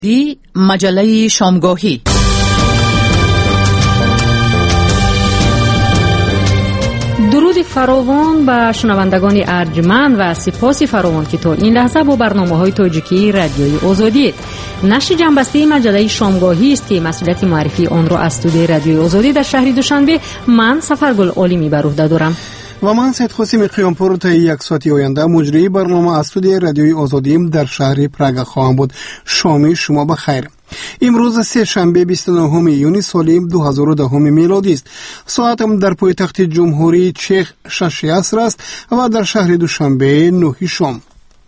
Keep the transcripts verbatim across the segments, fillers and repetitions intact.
دی مجله شامگاهی. درود فراوان به شنوندگان ارجمند و سپاس فراوان که تا این لحظه با برنامه‌های تاجیکی رادیوی آزادی نشر جنبسته مجله شامگاهی است که مسئولیت معرفی آن را از استودیوی رادیوی آزادی در شهر دوشنبه من سفرگل عالمی بر عهده دارم و من سید قاسم قیامپور تا یک ساعتی آینده مجری برنامه از استودیوی رادیوی آزادی در شهر پراگ خواهم بود. شام شما بخیر. امروز سه شنبه بیست و نهم یونی سال دو هزار و ده میلادی است. ساعتم در پایتخت جمهوری چک شش عصر است و در شهر دوشنبه نه شام.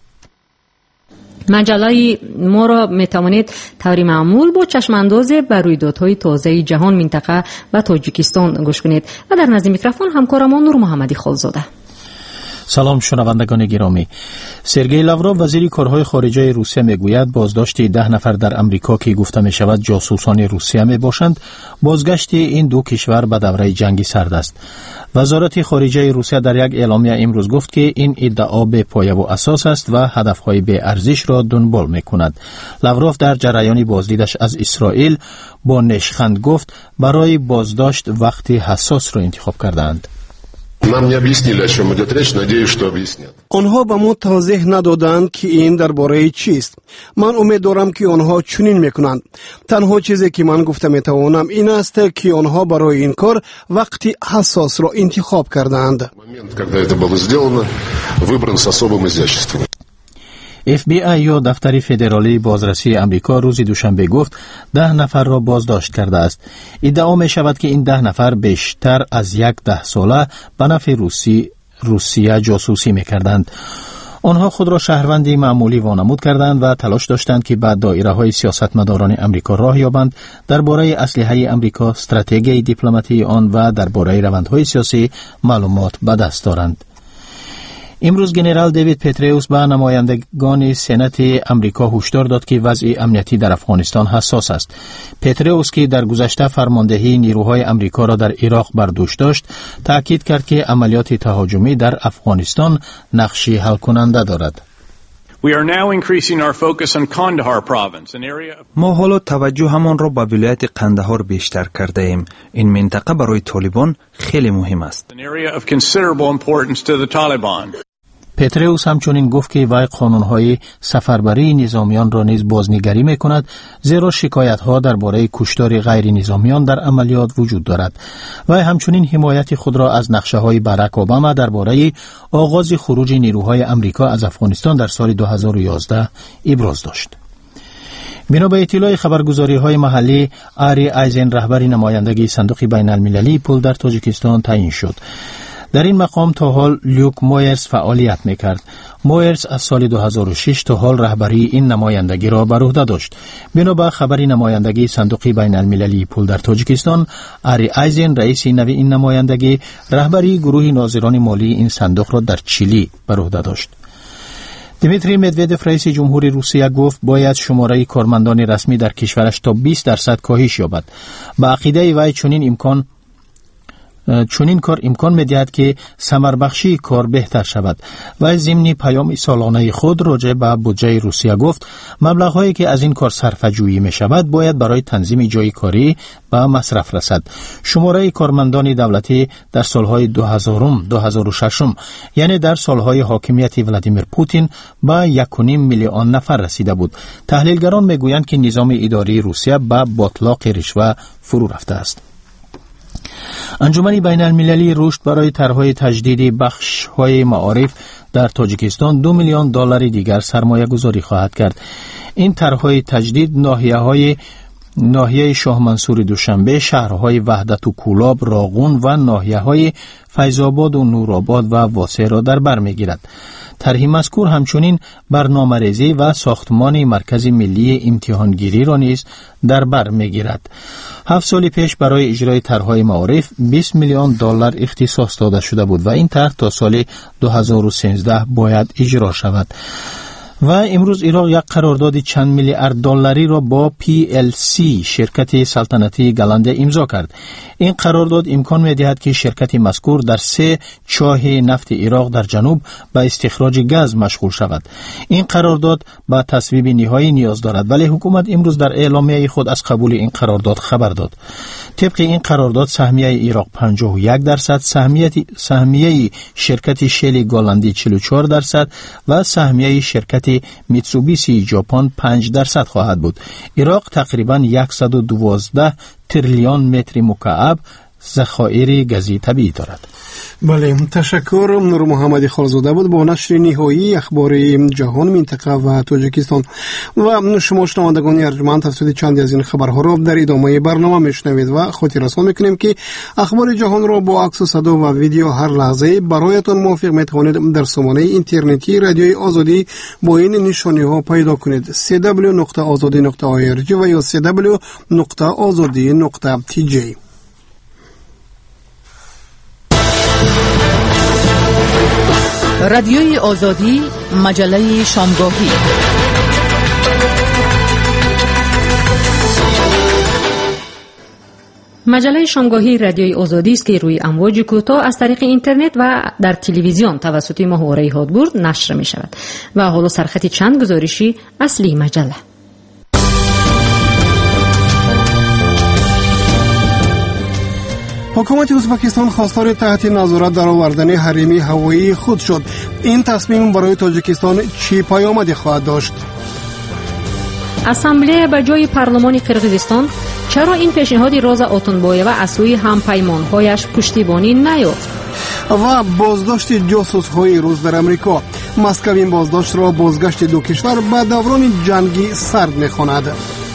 مجله ما را میتوانید طوری معمول با چشم انداز بر رویدادهای تازه جهان، منطقه و تاجیکستان گوش کنید و در نزد میکروفون همکارمان نور محمدی خالزاده. سلام شنوندگان گرامی. سرگئی لاوروف وزیر کارهای خارجه روسیه میگوید بازداشت ده نفر در امریکا که گفته می شود جاسوسان روسیه می باشند، بازگشت این دو کشور به دوره جنگی سرد است. وزارت خارجه روسیه در یک اعلامیه امروز گفت که این ادعا بی پایه و اساس است و هدفهای بی ارزش را دنبال می کند. لاوروف در جریان بازدیدش از اسرائیل با نشخند گفت برای بازداشت وقت حساس را انتخاب کردند. нам не объяснили, о чем идет речь, надеюсь, что объяснят. آنها به ما توضیح ندادند که این درباره چیست. من امید دارم که آنها چنین میکنند. تنها چیزی که من گفته میتوانم این است که آنها برای این کار وقت حساس را انتخاب کردند. момент, когда это было сделано, выбран с особым изяществом. اف بی آی یا دفتر فدرالی بازرسی امریکا روز دوشنبه گفت ده نفر را بازداشت کرده است. ادعا می شود که این ده نفر بیشتر از یک ده ساله به نفع روسی روسیه جاسوسی می کردند. آنها خود را شهروندی معمولی وانمود کردند و تلاش داشتند که به دایره های سیاستمداران امریکا راه یابند، درباره اسلحه امریکا، استراتژی دیپلماتی آن و درباره روندهای سیاسی معلومات به دست دارند. امروز جنرال دیوید پتریوس به نمایندگان سنت امریکا هشدار داد که وضع امنیتی در افغانستان حساس است. پتریوس که در گذشته فرماندهی نیروهای امریکا را در عراق بر دوش داشت، تاکید کرد که عملیات تهاجمی در افغانستان نقشی حل کننده دارد. ما حالا توجه همان را به ولایت قندهار بیشتر کرده ایم. این منطقه برای طالبان خیلی مهم است. پتریوس همچنین گفت که وی قانون‌های سفربری نظامیان را نیز بازنگری می‌کند، زیرا شکایت‌ها درباره کشتار غیر نظامیان در عملیات وجود دارد. وی همچنین حمایت خود را از نقشه‌های باراک اوباما درباره آغاز خروج نیروهای امریکا از افغانستان در سال دو هزار و یازده ابراز داشت. بنا به اطلاع خبرگزاری‌های محلی، آری آیزن رهبر نمایندگی صندوق بین‌المللی پول در تاجیکستان تعیین شد. در این مقام تا حال لیوک مویرز فعالیت میکرد. مویرز از سال دو هزار و شش تا حال رهبری این نمایندگی را بر عهده داشت. بنا به خبر نمایندگی صندوق بین المللی پول در تاجیکستان، آری آیزن رئیس نوی این نمایندگی رهبری گروه ناظران مالی این صندوق را در چیلی بر عهده داشت. دیمیتری مدودف رئیس جمهوری روسیه گفت باید شماره کارمندان رسمی در کشورش تا بیست درصد کاهش یابد. با عقیده وی چنین امکان چون این کار امکان می‌دهد که ثمربخشی کار بهتر شود. و ضمن پیام سالانه خود راجع به بودجه روسیه گفت مبلغ‌هایی که از این کار صرفه‌جویی می‌شود باید برای تنظیم جای کاری به مصرف رسد. شماره کارمندان دولتی در سالهای دو هزار دو هزار و شش یعنی در سالهای حاکمیت ولادیمیر پوتین به یک و نیم میلیون نفر رسیده بود. تحلیلگران می‌گویند که نظام اداری روسیه به باطلاق رشوه فرو رفته است. انجمن بین المللی رشد برای طرح‌های تجدید بخش‌های معارف در تاجیکستان دو میلیون دلار دیگر سرمایه گذاری خواهد کرد. این طرح‌های تجدید ناحیه‌های ناحیه شاه منصور دوشنبه، شهرهای وحدت و کولاب، راغون و ناحیه‌های فیض‌آباد و نورآباد و واسع را در بر می‌گیرد. طرح مذکور همچنین برنامه‌ریزی و ساختمان مرکز ملی امتحانگیری را نیز در بر می‌گیرد. هفت سال پیش برای اجرای طرح‌های معارف بیست میلیون دلار اختصاص داده شده بود و این طرح تا سال دو هزار و سیزده باید اجرا شود. و امروز عراق یک قرارداد چند میلیارد دلاری را با پی ال سی شرکت سلطنتی گلنده امضا کرد. این قرارداد امکان می‌دهد که شرکت مذکور در سه چاه نفت عراق در جنوب به استخراج گاز مشغول شود. این قرارداد به تصویب نهایی نیاز دارد، ولی حکومت امروز در اعلامیه خود از قبول این قرارداد خبر داد. طبق این قرارداد سهمیه عراق پنجاه و یک درصد، سهمیه سهمیه شرکت شل گلندی چهل و چهار درصد و سهمیه شرکت میتسوبیشی ژاپن پنج درصد خواهد بود. عراق تقریباً صد و دوازده تریلیون متر مکعب ذخایر گازی طبیعی دارد. بله، تشکر. نور محمدی خالزاده بود با نشر نهایی اخبار جهان، منطقه و تاجیکستان. و شما شنوندگان ارجمند توسط چند از این خبرها را در ادامه برنامه میشنوید و خاطر رسان میکنیم که اخبار جهان را با عکس و صدا و ویدیو هر لحظه برایتان موافق میتوانید در سامانه اینترنتی رادیوی آزادی با این نشانی ها پیدا کنید: سی دبلیو نقطه آزادی نقطه او آر جی و یا سی دبلیو نقطه آزادی نقطه تی جی. رادیوی آزادی، مجله شامگاهی. مجله شامگاهی رادیوی آزادی است که روی امواج کوتاه از طریق اینترنت و در تلویزیون توسط ماهواره هادبورد نشر می شود. و حالا سرخط چند گزارشی اصلی مجله. حکومت ازبکستان خواستار تحت نظارت درآوردن حریم هوایی خود شد. این تصمیم برای تاجیکستان چی پیامدی خواهد داشت؟ اسامبله به جای پارلمان قرقیزستان چرا این پیشنهاد روزا اوتونبایوا از سوی همپیمان‌هایش پشتیبانی نیافت؟ و بازداشت جاسوس‌های روس در امریکا. مسکو این بازداشت را بازگشت دو کشور به دوران جنگی سرد می‌خواند.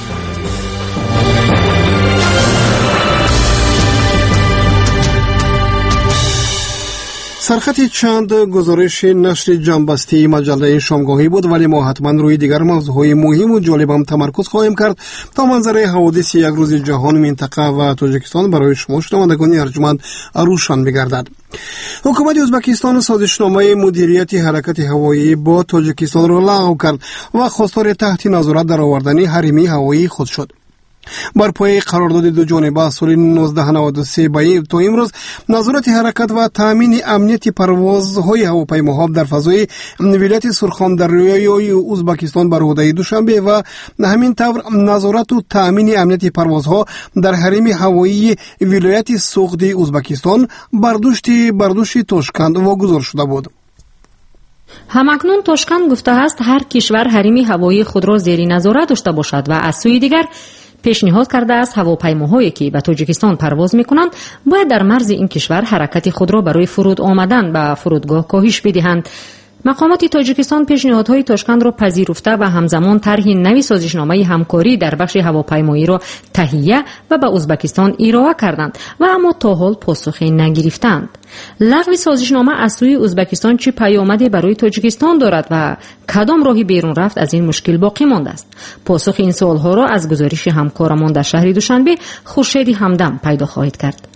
سرخط چند گزارش نشر جنبستی مجله شامگاهی بود، ولی ما حتما روی دیگر موضوعهای مهم و جالب هم تمرکز خواهیم کرد تا منظره حوادث یک روز جهان، منطقه و تاجیکستان برای شما شنوندگان ارجمند روشن بگردد. حکومت ازبکستان سازشنامه مدیریت حرکت هوایی با تاجیکستان را لغو کرد و خواستار تحت نظارت درآوردن حریم هوایی خود شد. بر پایه قرارداد دو جانبه از سال نوزده نود و سه به تا امروز نظارت حرکت و تامین امنیت پروازهای هواپیماها در فضای ولایت سرخاندریای ازبکستان بر عهده دوشنبه و همین طور نظارت و تامین امنیت پروازها در حریم هوایی ولایت سوغد ازبکستان برداشت برداشت تاشکند واگذار شده بود. همکنون تاشکند گفته است هر کشور حریم هوایی خود را زیر نظارت داشته باشد و از سوی دیگر پیشنهاد کرده است هواپیماهایی که به تاجیکستان پرواز می‌کنند باید در مرز این کشور حرکت خود را برای فرود آمدن به فرودگاه کاهش بدهند. مقامات تاجیکستان پیشنهادهای تاشکند را پذیرفته و همزمان طرح نوی سازشنامه همکاری در بخش هواپیمایی را تهیه و به ازبکستان ارائه کردند و اما تا حال پاسخی نگرفتند. لغو سازشنامه از سوی ازبکستان چه پیامدی برای تاجیکستان دارد و کدام راهی بیرون رفت از این مشکل باقی مانده است؟ پاسخ این سوالها را از گزارش همکارمان در شهر دوشنبه خورشید همدم پیدا خواهید کرد.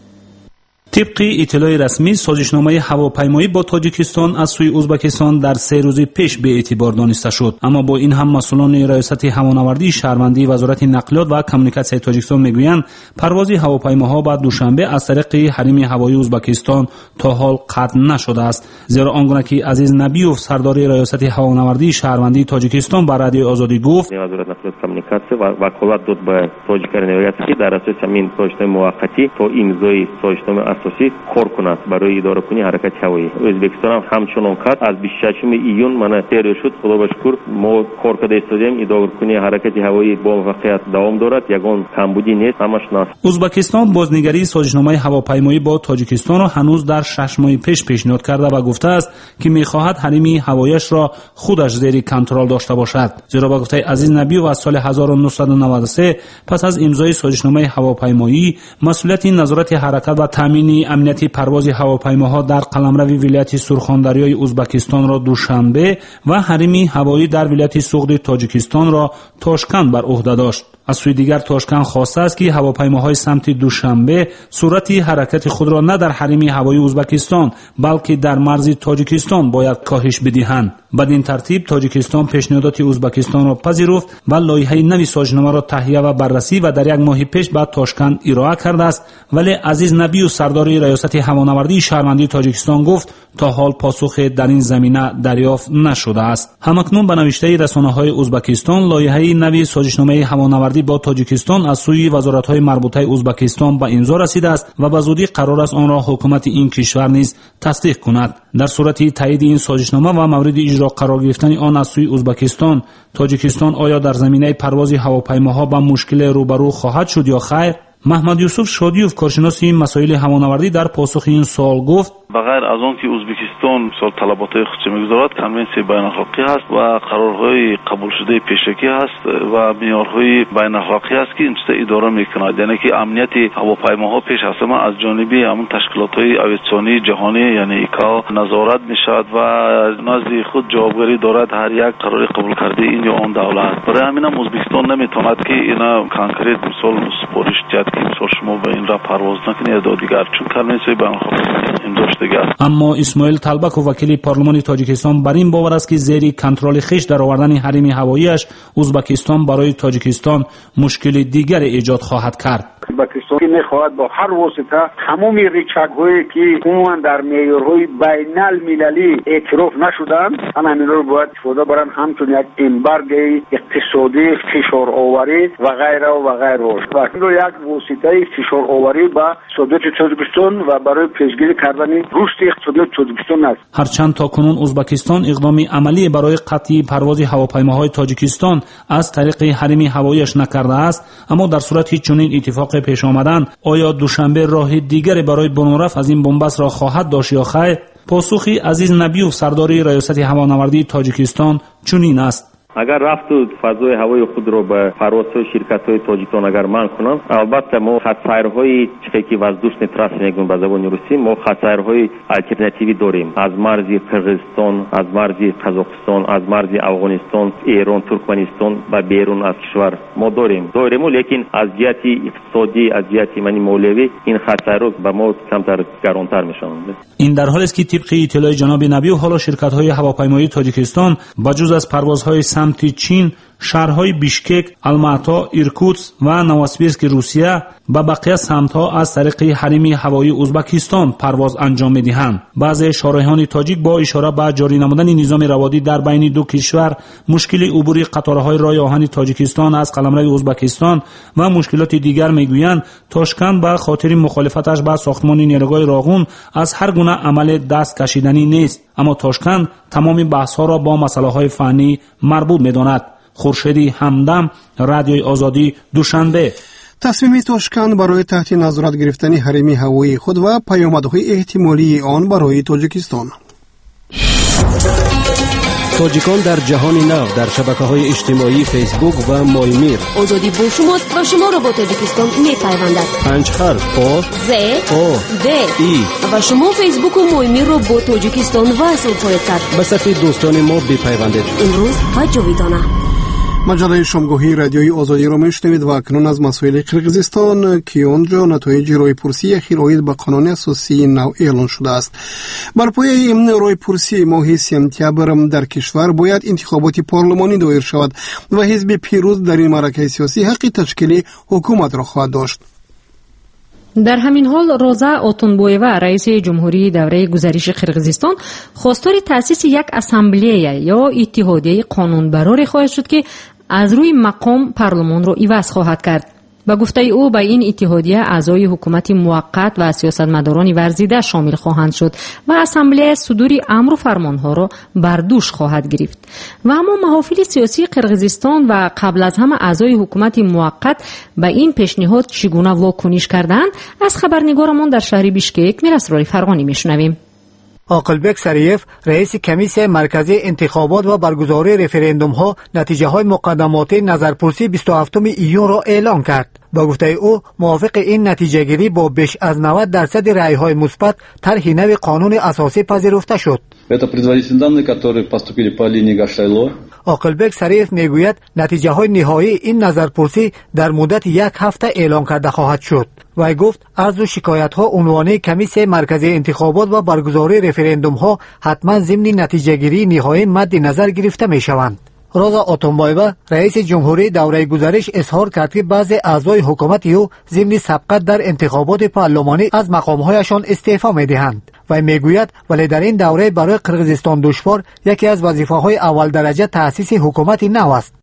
طبق اطلاع رسمی سازشنامه هواپیمایی با تاجیکستان از سوی ازبکستان در سه روز پیش به اعتبار دانسته شد، اما با این هم مسئولان ریاست هوانوردی شهروندی وزارت نقلیات و کمیونیکاسیون تاجیکستان میگویند پرواز هواپیماها با دوشنبه از طریق حریم هوایی ازبکستان تا حال قطع نشده است، زیرا آنگونه که عزیز نبیوف سردار ریاست هوانوردی شهروندی تاجیکستان با رادیو آزادی گفت وزارت نقلیات کمیونیکاسیون و وکالت داد به تاجیکان ریاستی در اساس همین سازشنامه موقتی تا امضای سازشنامه اساسی کار کند برای اداره کنی حرکت هوایی. ازبکستان هم همچنان کرد. از بیست و ششم ایون من تیر شد، خدا به شکر ما کار کرده استادیم. اداره کنی حرکت هوایی با موفقیت دوام دارد، یگان کمبودی نیست، همش ناست. ازبکستان بازنگری سازشنامه هواپیمایی با تاجیکستان را هنوز در شش ماه پیش پیشنهاد کرده و گفته است که می‌خواهد حریم هوایش را خودش زیر کنترل داشته باشد، زیرا با گفته عزیز نبیوف از سال هزار و نهصد و نود و سه پس از امضای سازشنامه هواپیمایی مسئولیت نظارت حرکت و تامین امنیتی پرواز هواپیماها در قلمرو ولایت سرخاندریای ازبکستان را دوشنبه و حریم هوایی در ولایت سوغد تاجیکستان را تاشکند بر عهده داشت. از سوی دیگر تاشکند خواسته است که هواپیماهای سمت دوشنبه صورت حرکت خود را نه در حریم هوایی ازبکستان بلکه در مرز تاجیکستان باید کاهش بدهند. بدین ترتیب تاجیکستان پیشنهادات ازبکستان را پذیرفت و لایحه نوی سازنامه را تهیه و بررسی و در یک ماه پیش به تاشکند ارائه کرده است. ولی عزیز نبی و سردار ریاست هوانوردی شهروندی تاجیکستان گفت تا حال پاسخ در این زمینه دریافت نشده است. همکنون به نوشته رسانه‌های ازبکستان لایحه نوی سازشنامه هوانوردی با تاجیکستان از سوی وزارت‌های مربوطه ازبکستان به امضا رسیده است و به زودی قرار است آن را حکومت این کشور نیز تصدیق کند. در صورت تایید این سازشنامه و مورد اجرا قرار گرفتن آن از سوی ازبکستان، تاجیکستان آیا در زمینه پرواز هواپیماها با مشکل روبرو خواهد شد یا خیر؟ محمد یوسف شادیوف کارشناس مسائل هوانوردی در پاسخ این سوال گفت: بغیر از آن که ازبکستان سال طلبات‌های خودش می‌گذارد، کنونسیون بین‌المللی هست و قرارهای قبول شده پیشکی هست و معیارهای بین‌المللی است که این چیز اداره می‌کند. یعنی که امنیت هواپیماها پیش از همه از جانب همون تشکیلات‌های آویاسیونی جهانی یعنی ایکاو نظارت می‌شود و نزد خود جوابگری دارد هر یک قرار قبول کرده این یا آن دولت. برای همین هم ازبکستان نمی‌تواند که اینا کانکریت مثال سپارش دهد که مثال شما به این را پرواز نکنید یا دیگر، چون کنونسیون بین‌المللی امضا شده. اما اسماعیل طلبک وکیل پارلمان تاجیکستان بر این باور است که زیر کنترل خویش در آوردن حریم هواییش ازبکستان برای تاجیکستان مشکل دیگر ایجاد خواهد کرد. ازبکستان که میخواهد با هر واسطه تمام ریچک‌هایی که عموما در معیارهای بین المللی اعتراف نشدند همین رو باید استفاده برن، همچون یک امبارگ اقتصادی فشار آوری و غیره و غیره و این یک واسطه فشار آوری به صادرات تاجیکستان و برای پیشگیری کردن رشد اقتصادی تاجیکستان است. هرچند تا کنون ازبکستان اقدامی عملی برای قطعی پرواز هواپیماهای تاجیکستان از طریق حریم هواییش نکرده است، اما در صورت چنین اتفاق پیش آمدن آیا دوشنبه راه دیگری برای برونرفت از این بنبست را خواهد داشت یا خیر؟ پاسخی عزیز نبی و سردار ریاست هوانوردی تاجیکستان چنین است: اگر رفت و فضای هوای خود رو به پروازهای شرکت‌های تاجیکستان اگر منع کنم، البته ما خطرهای چیزی که воздушный трассы میگن به زبان روسی، ما خطرهای آلтернативی داریم. از مرز قرغیزستان، از مرز قزاقستان، از مرز افغانستان، ایران، ترکمنستان و بیرون از کشور ما داریم. داریم لیکن از جهت اقتصادی، از جهت معنی مولوی این خطرها به ما کمتر گرانتر میشوند. این در حالی است که طبق اطلاع جناب نبی و حالا شرکت‌های هواپیمایی تاجیکستان بجز از پروازهای سمت چین، شهرهای بیشکک، الماتا، ایرکوتسک و نووسیبیرسک روسیه و بقیه سمت‌ها از طریق حریم هوایی ازبکستان پرواز انجام می‌دهند. بعضی شارحان تاجیک با اشاره به جاری نمودن نظام روادی در بین دو کشور، مشکل عبوری قطارهای راه آهن تاجیکستان از قلمرو ازبکستان و مشکلات دیگر میگویند تاشکند به خاطر مخالفتش با ساختمان نیروگاه راغون از هر گونه عمل دست کشیدنی نیست، اما تاشکند تمام بحث‌ها را با مسائل فنی مربوط می‌داند. خورشیدی همدم، رادیوی آزادی، دوشنبه. تصمیم تاشکند برای تحت نظارت گرفتن حریم هوایی خود و پیامدهای احتمالی آن برای تاجیکستان. تاجیکان در جهان نو در شبکه‌های اجتماعی فیسبوک و مایمیر. آزادی با شماست و شما را با تاجیکستان می‌پیوندد. پنج حرف آ ز او د ای و شما فیسبوک و مایمیر را با تاجیکستان وصل خواهید کرد. به صفحه دوستان ما بپیوندید. امروز و جاویدانه. مجله شامگاهی رادیوی آزادی را میشنوید و اکنون از مسائل قرقیزستان که آنجا نتایج رایپرسی اخیر آید به قانون اساسی نو اعلان شده است. بر پایه رایپرسی ماه سپتامبر در کشور باید انتخابات پارلمانی دایر شود و حزب پیروز در این معرکه سیاسی حق تشکیل حکومت را خواهد داشت. در همین حال روزا اوتونبویوا رئیس جمهوری دوره گذشته قرقیزستان خواستار تأسیس یک اسامبله یا اتحادیه قانونبراری خواهد شد که از روی مقام پارلمان را عوض خواهد کرد. با گفته او به این اتحادیه اعضای حکومت موقت و سیاستمداران ورزیده شامل خواهند شد و اسامبله صدور امر و فرمانها را بر دوش خواهد گرفت. و اما محافل سیاسی قرقیزستان و قبل از همه اعضای حکومت موقت به این پیشنهاد چگونه واکنش کردند از خبرنگارمان در شهر بیشکک میرسرای فرغانی میشنویم. عاقلبک سریف رئیس کمیسیون مرکزی انتخابات و برگزاری رفراندوم ها نتیجه های مقدماتی نظرپرسی بیست و هفتم ایون را اعلام کرد. با گفته او موافق این نتیجه گیری با بیش از نود درصد رأی های مثبت طرح نو قانون اساسی پذیرفته شد. Это предварительные данные, которые поступили по линии Гаштайло. عاقلبک سریف میگوید نتیجه های نهایی این نظرپرسی در مدت یک هفته اعلام کرده خواهد شد. وی گفت عرض و شکایت ها عنوان کمیسیون مرکزی انتخابات و برگزاری رفراندوم ها حتما ضمن نتیجه گیری نهایی مد نظر گرفته می شوند. روزا اتنبایوا رئیس جمهوری دوره گذشته اظهار کرد که بعضی اعضای حکومت او ضمن سبقت در انتخابات پارلمانی از مقامهایشان استعفا می‌دهند و میگوید ولی در این دوره برای قرقیزستان دشوار یکی از وظیفه‌های اول درجه تأسیس حکومت نو است.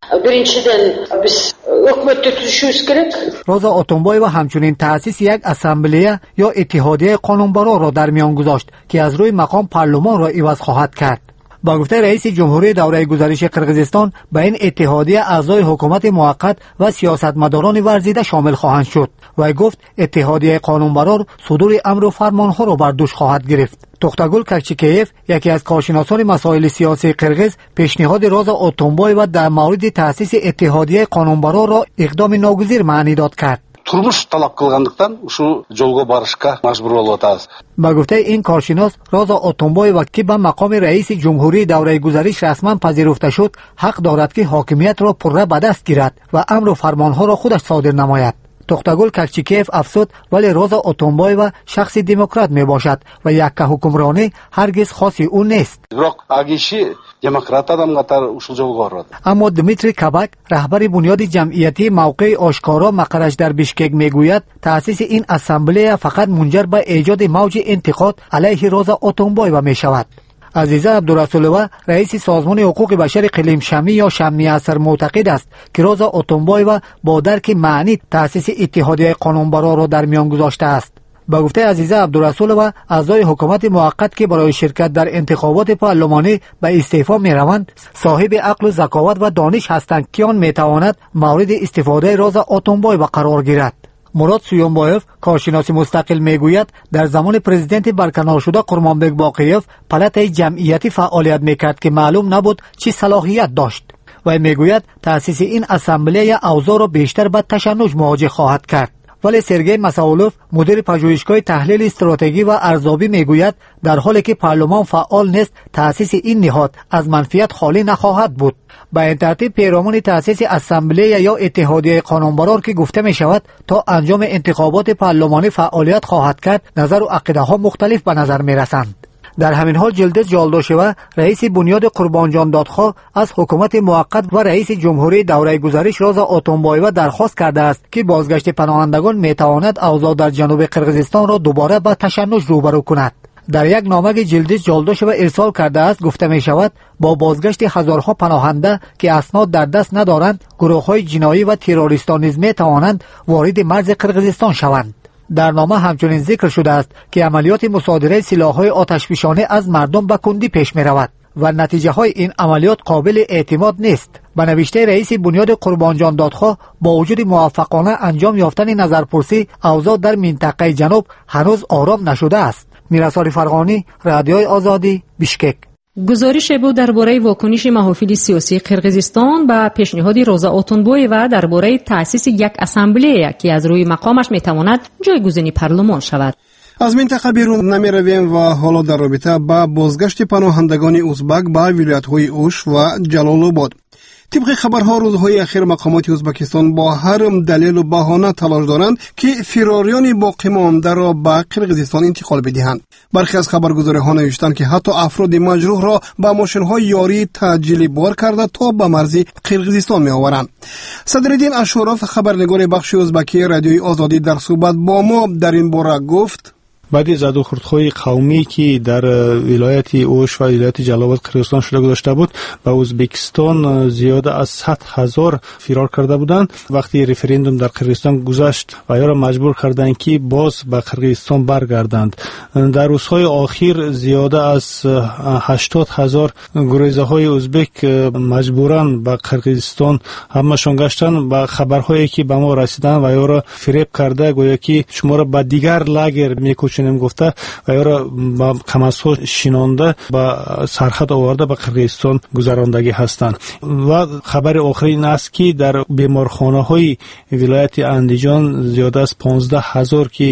روزا اتنبایوا همچنین تأسیس یک اسامبله یا اتحادیه قانونبرا را در میان گذاشت که از روی مقام پارلمان را عوض خواهد کرد. با گفته رئیس جمهوری دوره گذشته قرقیزستان به این اتحادیه اعضای حکومت موقت و سیاستمداران ورزیده شامل خواهند شد و گفت اتحادیه قانونبرا صدور امر و فرمانها را بر دوش خواهد گرفت. توختاگل کاکچیکیف یکی از کارشناسان مسائل سیاسی قرقیز پیشنهاد روزا اتنبایوا در مورد تأسیس اتحادیه قانونبرا را اقدام ناگزیر معنی داد کرد. turmush talab qilganlikdan shu yo'lga borishga majbur bo'lyapmiz. با گفته این کارشناس روزا اتنبایوا که به مقام رئیس جمهوری دوره گذشته رسما پذیرفته شد حق دارد که حاکمیت را پره به دست گیرد و امر و فرمانها را خودش صادر نماید. توختاگل کاکچیکیف افسود ولی روزا اتنبایوا شخص دموکرات می باشد و یک حکمرانی هرگز خاصی او نیست. biroq agishi demokrat adam qatar ushul javob berdi. اما دمیتری کاباک رهبر بنیاد جمعیتی موقع آشکارا مقرش در بیشکک میگوید تأسیس این اسامبله فقط منجر به ایجاد موج انتقاد علیه روزا اتنبایوا می شود. عزیزه عبدالرسولова رئیس سازمان حقوق بشر اقلیم شمی یا شمی اثر معتقد است که روزا اتنبایوا با درک معنی تأسیس اتحادیه قانونبرا را در میان گذاشته است. با گفته عزیزه عبدالرسولова اعضای حکومت موقت که برای شرکت در انتخابات پارلمانی به استعفا می روند صاحب عقل و ذکاوت و دانش هستند که آن می تواند مورد استفاده روزا اتنبایوا قرار گیرد. مراد سویونبایف کارشناس مستقل میگوید در زمان پرزیدنت برکنار شده قرمانبک باقیف پلات جمعیتی فعالیت میکرد که معلوم نبود چه صلاحیت داشت و میگوید تأسیس این اسامبله اوضاع را بیشتر به تشنج مواجه خواهد کرد. ولی سرگئی مساولوف مدیر پژوهشگاه تحلیل استراتژی و ارزیابی میگوید در حالی که پارلمان فعال نیست تأسیس این نهاد از منفیت خالی نخواهد بود. با این ترتیب پیرامون تأسیس اسامبله یا اتحادیه قانونبرا که گفته می شود تا انجام انتخابات پارلمانی فعالیت خواهد کرد نظر و عقیده ها مختلف به نظر می رسند. در همین حال جلدز جالداشوا رئیس بنیاد قربانجان دادخواه از حکومت موقت و رئیس جمهوری دوره گذشته روزا اتنبایوا درخواست کرده است که بازگشت پناهندگان می تواند اوضاع در جنوب قرقیزستان را دوباره با تشنج روبرو کند. در یک نامه که جلدز جالداشوا ارسال کرده است گفته می شود با بازگشت هزارها پناهنده که اسناد در دست ندارند گروه‌های جنایی و تروریستان نیز می توانند وارد مرز قرقیزستان شوند. در نامه همچنین ذکر شده است که عملیات مصادره سلاح‌های آتشفشانی از مردم به کندی پیش می رود و نتیجه های این عملیات قابل اعتماد نیست. به نوشته رئیس بنیاد قربانجان دادخواه با وجود موفقانه انجام یافتن نظرپرسی اوضاع در منطقه جنوب هنوز آرام نشده است. میرسال فرغانی، رادیوی آزادی، بیشکک. گزارش بود درباره واکنش محافل سیاسی قرقیزستان به پیشنهاد روزا اتنبایوا درباره تأسیس یک اسامبله که از روی مقامش میتواند جایگزین پارلمان شود. از منطقه بیرون نمی رویم و حالا در رابطه با بازگشت پناهندگان ازبک به ولایت‌های اوش و جلال آباد. طبق خبرها روزهای اخیر مقامات ازبکستان با هر دلیل و بهانه تلاش دارند که فراریان باقی مانده را به قرقیزستان انتقال بدهند. برخی از خبرگزاری‌ها نوشتند که حتی افراد مجروح را با ماشین‌های یاری تعجیلی بار کرده تا به مرز قرقیزستان می‌آورند. صدرالدین اشوراف خبرنگار بخش ازبکی رادیوی آزادی در صحبت با ما در این باره گفت بعد از زدوخوردهای قومی که در ولایت اوش و ولایت جلال آباد قرقیزستان شده گذاشته بود به ازبکستان زیاده از صد هزار فرار کرده بودند. وقتی رفراندوم در قرقیزستان گذشت و یا را مجبور کردند که باز به قرقیزستان برگردند. در روزهای آخر زیاده از هشتاد هزار گریزه های ازبک مجبورا به قرقیزستان همشون گشتن. با خبرهایی که به ما رسیدن و یا را فریب کرده گویا که شما را به دیگر لاگر میکوچند نم گفته و یا را با قمص‌ها شینانده با سرحد آورده به قرقیزستان گذراندگی هستند. و خبر آخری این است که در بیمارخانه های ولایت اندیجان زیاده از پانزده هزار که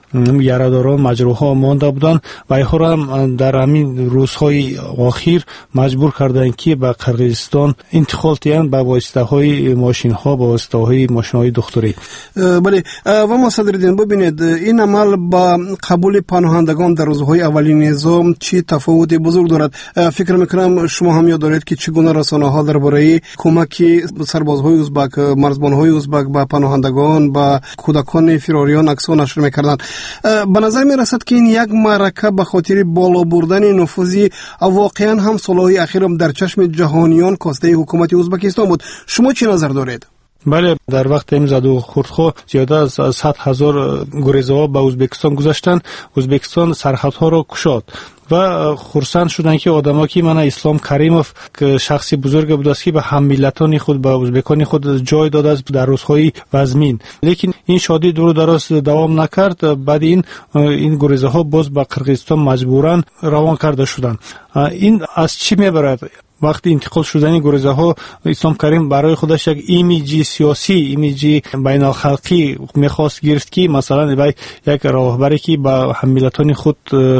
ярадорон маҷруҳо монда буданд ва инҳоро ҳам дар ҳамин рӯзҳои охир маҷбур карданд ки ба Қирғизистон интиқол диҳанд ба воситаҳои мошинҳо ба воситаҳои мошинҳои духтурӣ. бале ва мо Садриддин бубинед ин амал ба қабули паноҳандагон дар рӯзҳои аввали низом чӣ тафовути бузург дорад? фикр мекунам шумо ҳам ёд доред ки чӣ гуна расонаҳо дар бораи кӯмаки сарбозҳои узбак, марзбонҳои узбак ба паноҳандагон, ба кӯдакони фирориён аксҳо нашр мекарданд. ба назар мерасад ки ин як маърака ба хотири боло бурдани нуфузи воқеан ҳам солҳои ахирам дар чашми ҷаҳониён костаи ҳукумати Узбекистон буд. шумо чӣ назар доред? бале дар вақти ин заду хурдҳо зиёда аз сад ҳазор гурезаҳо ба Узбекистон гузаштанд. Узбекистон сарҳадҳоро кушод ва хурсанд шуданд ки одамо ки мана Ислом Каримов шахси бузурге будааст ки ба ҳаммиллатони худ ба узбекони худ ҷой додааст дар рӯзҳои вазмин. лекин ин шодӣ дуру дароз давом накард. баъди ин ин гурезаҳо боз ба Қирғизистон маҷбуран равон карда шуданд. ин аз чӣ мебарад? вақти интиқол шудани гурезаҳо Ислом Карим барои худаш як имиҷи сиёсӣ, имиҷи байналхалқӣ мехост гирифт ки масалан вай як роҳбаре ки ба ҳаммиллатони худ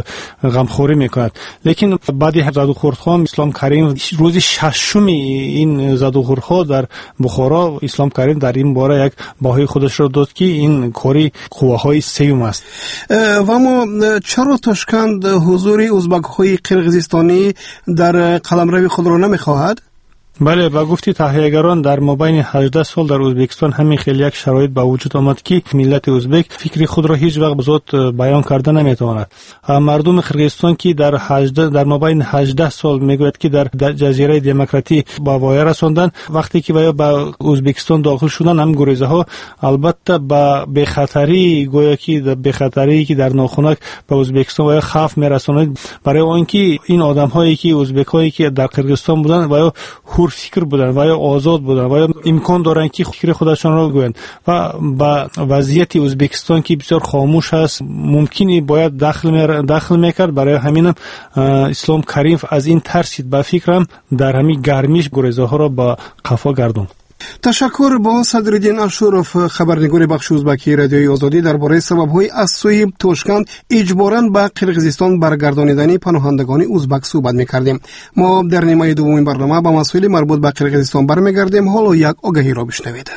ғамхорӣ мекунад. лекин баъди задухӯрдҳо Ислом Карим рӯзи шашуми ин задухӯрдҳо дар Бухоро Ислом Карим дар ин бора як баҳои худашро дод ки ин кори қувваҳои сеюм аст. ва мо чаро Тошканд ҳузури узбакҳои қирғизистонӣ дар қаламрави худ نمیخواهد؟ بله با گفتی تحلیلگران در مابین هجده سال در ازبکستان همین خیلی یک شرایط با وجود آمد که ملت ازبک فکری خود را هیچ وقت به ذات بیان کرده نمیتواند. مردم قرقیزستان که در هجده در مابین هجده سال میگوید که در جزیره دموکراتی با وای رساندن، وقتی که وای با ازبکستان داخل شدن هم گریزه ها البته با بخطری گویا که بخطری که در ناخنک به ازبکستان وای خوف میرساند، برای آنکه این آدم هایی که ازبک هایی که در قرقیزستان بودن وای فکر بودن و یا آزاد بودن و یا امکان دارن که فکر خودشان را بگویند و با وضعیت ازبکستان که بسیار خاموش است ممکنی باید دخل دخل میکرد. برای همینم اسلام کریم از این ترسید با فکرم در همین گرمیش گریزه ها را با قفا گردون. تشکر با صدرالدین اشورف، خبرنگار بخش ازبکی رادیوی آزادی درباره سبب‌های از سوی توشکند اجباراً به قرقیزستان برگردانیدن پناهندگان ازبک صحبت می‌کردیم. ما در نیمه دوم برنامه با مسائل مربوط به قرقیزستان برمیگردیم. حالا یک آگهی را بشنوید.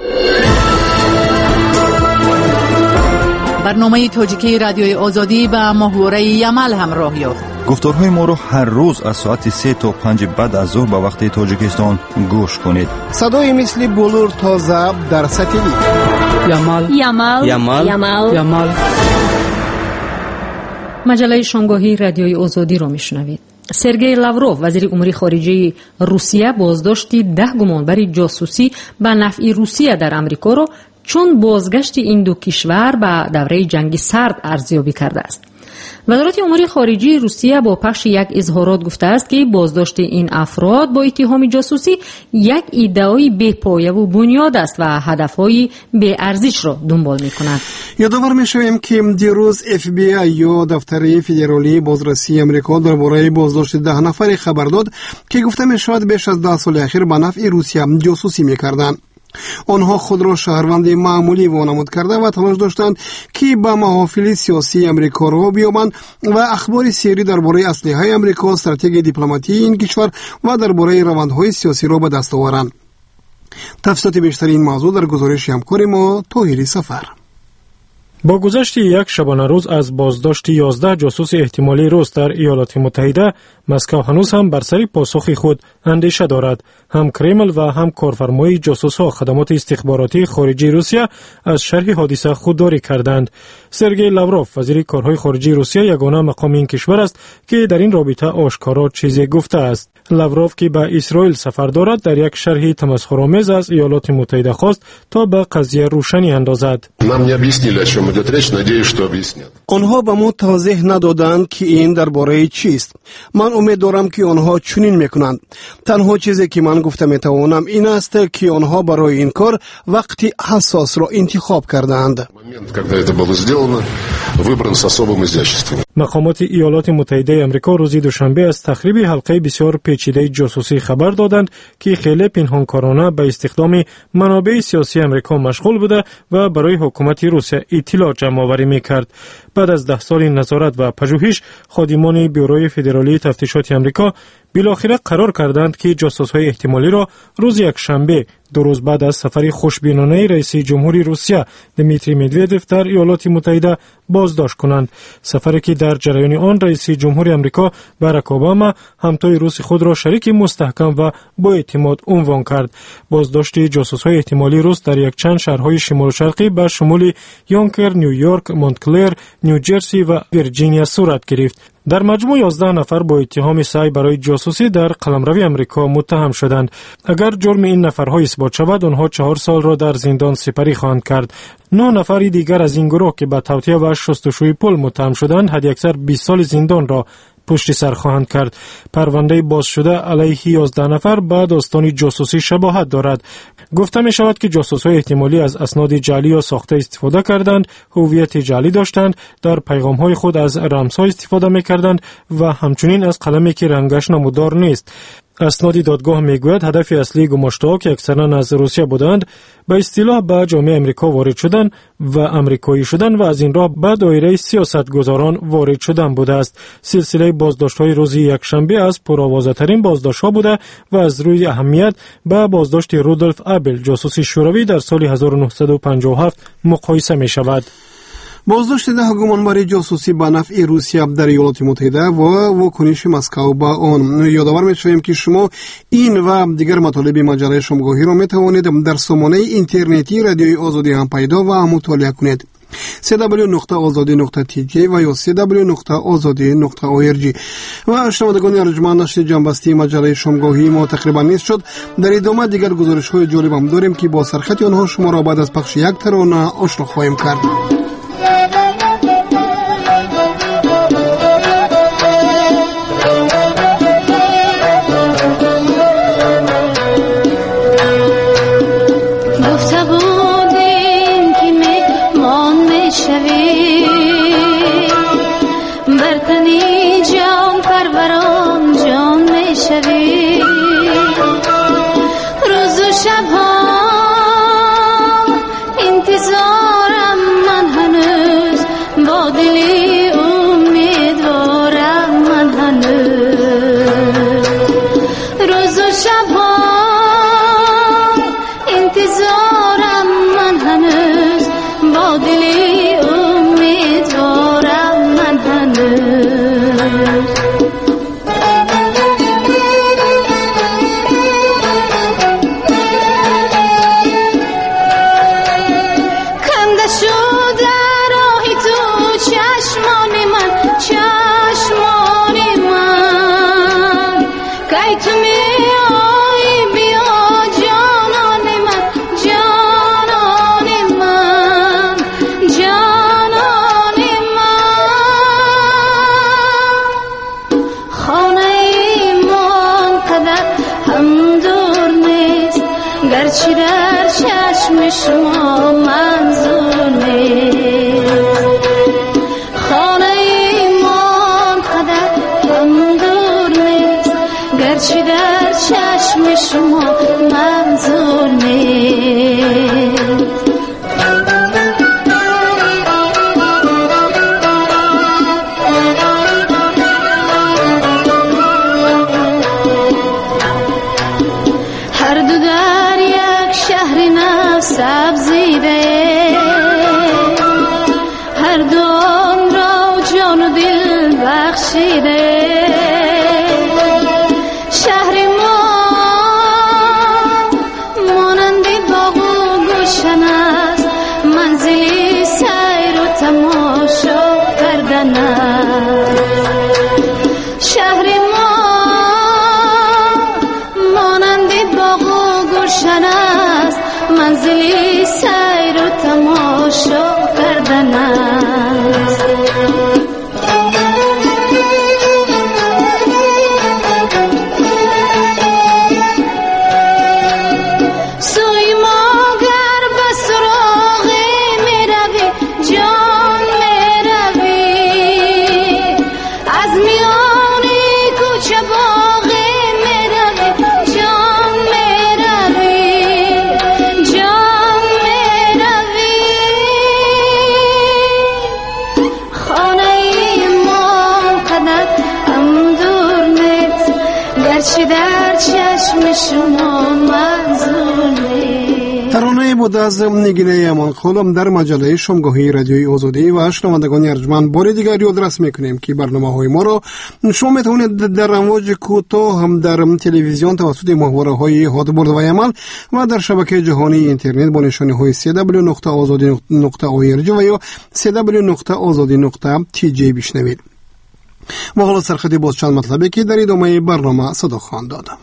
برنامه تاجیکی رادیوی آزادی با محوره یمل همراه یافت. گفتارهای ما رو هر روز از ساعت سه تا پنج بعد از ظهر به وقت تاجیکستان گوش کنید. صدای مثل بلور تا ضبط در ساتلیت. یمل یمل یمل یمل یمل. مجله شامگاهی رادیوی آزادی رو میشنوید. سرگئی لاوروف وزیر امور خارجه روسیه بازداشتی ده گمانبر جاسوسی به نفع روسیه در امریکا رو چون بازگشت این دو کشور به دوره جنگ سرد ارزیابی کرده است. وزارت امور خارجه روسیه با پخش یک اظهارات گفته است که بازداشت این افراد با اتهام جاسوسی یک ادعای بی‌پایه و بنیاد است و هدفهای بی‌ارزش را دنبال می‌کند. یادآور می‌شویم که دیروز اف بی آی یا دفتر فدرالی بازرسی آمریکا درباره بازداشت ده نفر خبر داد که گفته می‌شود بیش از ده سال اخیر به نفع روسیه جاسوسی می‌کردند. آنها خود را شهروند معمولی وانمود کرده و تلاش داشتند که به محافل سیاسی امریکا را بیابند و اخبار سری درباره اسلحه امریکا، استراتژی دیپلماتی این کشور و درباره روندهای سیاسی را به دست آورند. تفصیلات بیشتر این موضوع در گزارش همکار ما طاهری سفر. با گذشت یک شبانه روز از بازداشت یازده جاسوس احتمالی روس در ایالات متحده، مسکو هنوز هم بر سر پاسخ خود اندیشه دارد. هم کرمل و هم کارفرمای جاسوس‌ها خدمات استخباراتی خارجی روسیه از شرح حادثه خودداری کردند. سرگئی لاوروف وزیر کارهای خارجی روسیه یگانه مقام این کشور است که در این رابطه آشکارا چیزی گفته است. لاوروف که به اسرائیل سفر دارد در یک شرح تمسخرآمیز از ایالات متحده خواست تا به قضیه روشنی اندازد. آنها به ما توضیح ندادند که این درباره چیست. من امید دارم که آنها چنین میکنند. تنها چیزی که من گفته میتوانم این است که آنها برای این کار وقتی حساس را انتخاب کردند. выбран с особым изяществом. مقامات ایالات متحده آمریکا روز دوشنبه از تخریب حلقه بسیار پیچیده جاسوسی خبر دادند که خیلی پنهانکارانه به استخدام منابع سیاسی آمریکا مشغول بوده و برای حکومت روسیه اطلاع جمع آوری می‌کرد. بعد از ده سال نظارت و پژوهش، خادمان بیوروی فدرالی تفتیشات آمریکا بالاخره قرار کردند که جاسوس‌های احتمالی را روز یکشنبه دو روز بعد از سفر خوشبینانه رئیس جمهوری روسیه دمیتری مدودوف در ایالات متحده بازداشت کنند. سفری که در جریان آن رئیس جمهوری آمریکا باراک اوباما همتای روس خود را شریک مستحکم و با اعتماد عنوان کرد. بازداشت جاسوس‌های احتمالی روس در یک چند شهرهای شمال شرقی به شمول یونکر، نیویورک، مونتکلر، نیوجرسی و ویرجینیا صورت گرفت. در مجموع یازده نفر با اتهام سعی برای جاسوسی در قلمرو آمریکا متهم شدند. اگر جرم این نفرها اثبات شود، آنها چهار سال را در زندان سپری خواهند کرد. نه نفر دیگر از این گروه که به توطئه و شستشوی پول متهم شدند، حداکثر بیست سال زندان را پشت سر خواهند کرد. پرونده باز شده علیه یازده نفر به داستان جاسوسی شباهت دارد. گفته می شود که جاسوس‌های احتمالی از اسناد جعلی یا ساخته استفاده کردند، هویت جعلی داشتند، در پیغام‌های خود از رمزها استفاده می‌کردند و همچنین از قلمی که رنگش نمودار نیست. اسناد دادگاه میگوید هدف اصلی گماشته‌ها که اکثرا از روسیه بودند، به اصطلاح به جامعه آمریکا وارد شدن و آمریکایی شدن و از این راه به دایره سیاستگزاران وارد شدن بوده است. سلسله بازداشت‌های روز یکشنبه از پرآوازه‌ترین بازداشت‌ها بوده و از روی اهمیت با بازداشت رودولف ابل جاسوس شوروی در سال هزار و نهصد و پنجاه و هفت مقایسه می‌شود. بازداشت ده گمانبر جاسوسی به نفع روسیه در ایالات متحده و واکنش مسکو به آن. یادآور می‌شویم که شما این و دیگر مطالب مجله شامگاهی را می‌توانید در سامانه اینترنتی رادیوی آزادی هم پیدا و مطالعه کنید. سی دبلیو نقطه آزادی نقطه تی جی و یا سی دبلیو نقطه آزادی نقطه او ار جی. و شنوندگان ارجمند، نشر جنبستی مجله شامگاهی ما تقریبا نیست شد. در ادامه دیگر گزارش‌های جالب هم داریم که با سرخط آنها شما را بعد از پخش یک ترانه آشنا خواهیم کرد. بود از نگینه امان خولم در مجله شامگاهی رادیوی آزادی و شنوندگان ارجمند بار دیگر یادرس میکنیم که برنامه های ما را شما میتونید در امواج کوتاه هم در تلویزیون توسط محوره های هاتبرد و یمن و در شبکه جهانی اینترنت با نشانی های سی دبلیو نقطه آزادی نقطه او ار جی و یا سی دبلیو نقطه آزادی نقطه تی جی بشنوید. و حالا سرخطی باز چند مطلبی که در ادامه برنامه صدا خواهند دادم.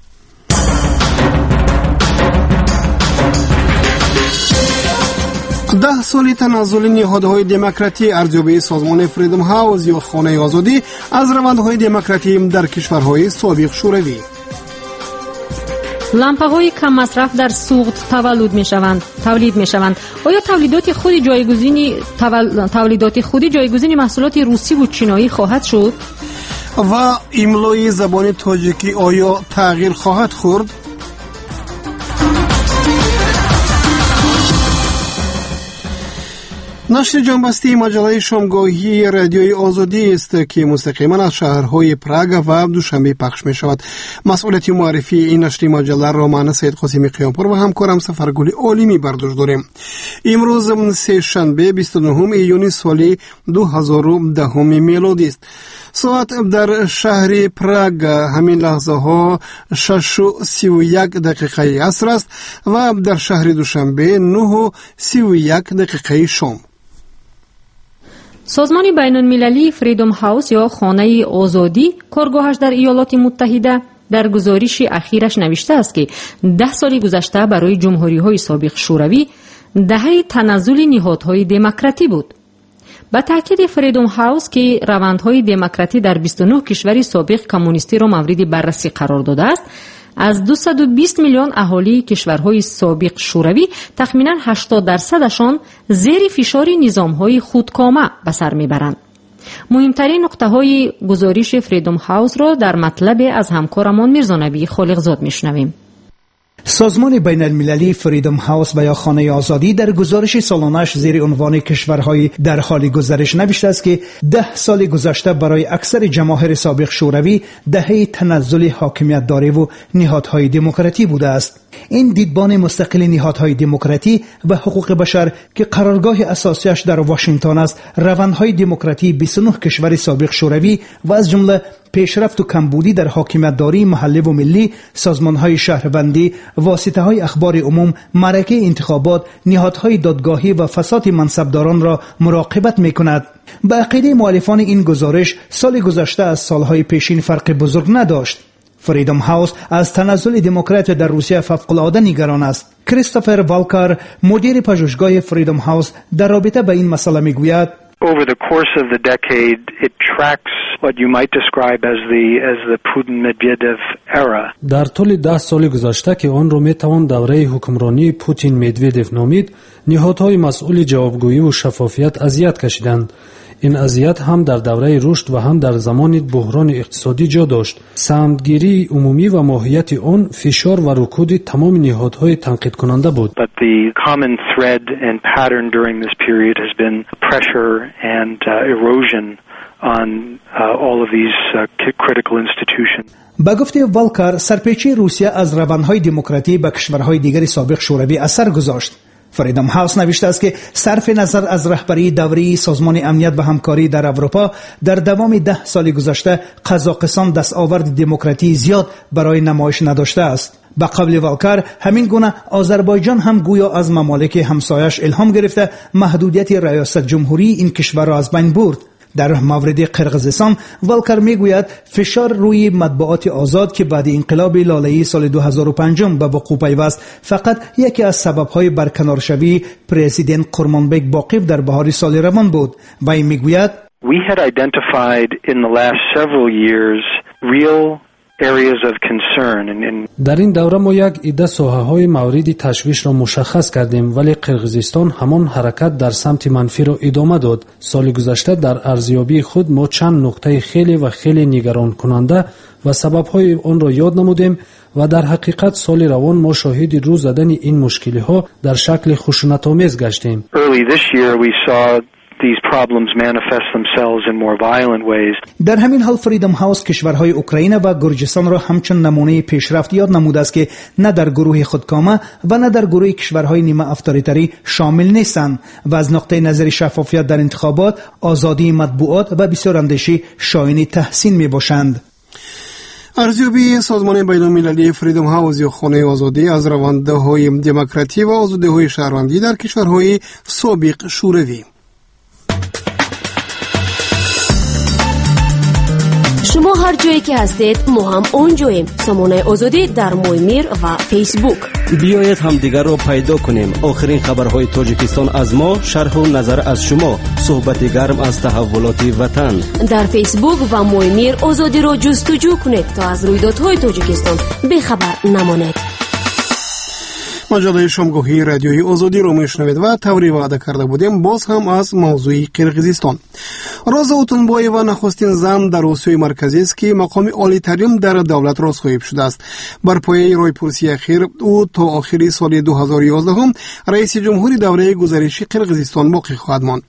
ده سالی تنزل نهادهای دموکراتی ارزیابی سازمان فریدم هاوس یا خانه آزادی از روندهای دموکراتی در کشورهای سابق شوروی. لامپاهای کم مصرف در سوخت تولید می شوند تولید می شوند آیا تولیدات خود جایگزینی تول... تولیدات خود جایگزینی محصولات روسی و چینایی خواهد شد؟ و املای زبان تاجیکی آیا تغییر خواهد خورد؟ نشر جنبسته مجله شامگاهی رادیوی آزادی است که مستقیما از شهرهای پراگ و دوشنبه پخش می شود. مسئولیت معرفی این نشر مجله را من سید قاسمی قیامپور و همکارم سفرگل عالمی بر دوش داریم. امروز سه شنبه بیست و نه ایون سال دو هزار و ده میلادی است. ساعت در شهر پراگ همین لحظه ها شش و سی و یک دقیقه عصر است و در شهر دوشنبه نه و سی و یک دقیقه شام. سازمان بین المللی فریدم هاوس یا خانه آزادی کارگاهش در ایالات متحده در گزارش اخیرش نوشته است که ده سال گذشته برای جمهوری‌های سابق شوروی دهه تنزل نهادهای دموکراتی بود. با تاکید فریدم هاوس که روندهای دموکراتی در بیست و نه کشور سابق کمونیستی را مورد بررسی قرار داده است، از دویست و بیست میلیون اهالی کشورهای سابق شوروی تخمیناً هشتاد درصدشان زیر فشار نظامهای خودکامه به سر میبرند. مهمترین نقطه های گزارش فریدم هاوس را در مطلب از همکارمان میرزا نبی خالقزاد میشنویم. سازمان بین المللی فریدم هاوس و یا خانه آزادی در گزارش سالانش زیر عنوان کشورهای در حال گذرش نوشته است که ده سال گذشته برای اکثر جماهیر سابق شوروی دهه تنزل حاکمیت داری و نهادهای دموکراتی بوده است. این دیدبان مستقل نهادهای دموکراتی و حقوق بشر که قرارگاه اساسیش در واشنگتن است، روندهای دموکراتی بیست و نه کشور سابق شوروی و از جمله پیشرفت و کمبودی در حاکمیت داری محلی و ملی، سازمانهای شهروندی، واسطه های اخبار عموم، معرکه انتخابات، نهادهای دادگاهی و فساد منصبداران را مراقبت می کند. به عقیده مؤلفان این گزارش سال گذشته از سالهای پیشین فرق بزرگ نداشت. فریدم هاوس از تنزل دموکرات در روسیه فوق‌العاده نگران است. کریستوفر والکار مدیر پژوهشگاه فریدم هاوس در رابطه با این مسئله میگوید Over the course of the decade, it tracks what you might describe as the as the Putin-Medvedev era. در طول ده سال گذشته که آن را میتوان دوره حکمرانی پوتین مدودف نامید، نهادهای مسئول جوابگویی و شفافیت اذیت کشیدند. این اذیت هم در دوره رشد و هم در زمان بحران اقتصادی جا داشت. سمتگیری عمومی و ماهیت آن فشار و رکود تمام نهادهای تنقید کننده بود. But the common thread and pattern during this period has been pressure and uh, erosion on uh, all of these uh, critical institutions. با گفته والکار، سرپیچی روسیه از روندهای دموکراتی به کشورهای دیگر سابق شوروی اثر گذاشت. فریدم هاوس نوشته است که صرف نظر از رهبری دوری سازمان امنیت و همکاری در اروپا در دوام ده سال گذشته قزاقستان دستاورد دموکراتی زیاد برای نمایش نداشته است. با قول والکار همین گونه آذربایجان هم گویا از ممالک همسایش الهام گرفته محدودیت ریاست جمهوری این کشور را از بین برد. در مورد قرقیزستان والکار میگوید فشار روی مطبوعات آزاد که بعد انقلاب لاله‌ای سال دو هزار و پنج به وقوع پیوست فقط یکی از سبب‌های برکنارشوی پرزیدنت قرمانبک باقیف در بهار سال روان بود و این میگوید We had identified in the last several years real areas of concern and in در این دوره ما یک عده ساحه‌های مورد تشویش را مشخص کردیم، ولی قرقیزستان همان حرکت در سمت منفی را ادامه داد. سال گذشته در ارزیابی خود ما چند نکته خیلی و خیلی نگران کننده و سبب‌های آن را یاد نمودیم و در حقیقت سال روان ما شاهد رو زدن این مشکل‌ها در شکل خشونت‌آمیز گشتیم. Early this year we saw these problems manifest themselves in more violent ways. در همین حال فریدم هاوس کشورهای اوکراین و گرجستان را همچون نمونه پیشرفت یاد نموده است که نه در گروه خودکامه و نه در گروه کشورهای نیمه افطاریتری شامل نیستند و از نقطه نظر شفافیت در انتخابات، آزادی مطبوعات و بسیار اندیشه شایان تحسین می باشند. ارزیابی سازمان بین‌المللی فریدم هاوس یا خانه آزادی از روندهای دموکراتی و آزادی‌های شهروندی در کشورهای سابق شوروی. شما هر جایی که هستید ما هم اونجاییم. سامانه آزادی در مویمیر و فیسبوک. بیایید همدیگر را پیدا کنیم. آخرین خبرهای تاجیکستان از ما، شرح و نظر از شما، صحبت گرم از تحولات وطن. در فیسبوک و مویمیر آزادی را جستجو کنید تا از رویدادهای تاجیکستان بخبر نمانید. مجله شامگاهی رادیوی آزادی رو میشنوید و طوری وعده کرده بودیم باز هم از موضوع قرقیزستان. روزا اوتونبایوا نخستین زن در آسیای مرکزی است که مقام عالی ترین در دولت راسخویب شده است. بر پایه رایپرسی اخیر او تا آخر سال دو هزار و یازده هم رئیس جمهوری دوره گذشته قرقیزستان باقی خواهد ماند.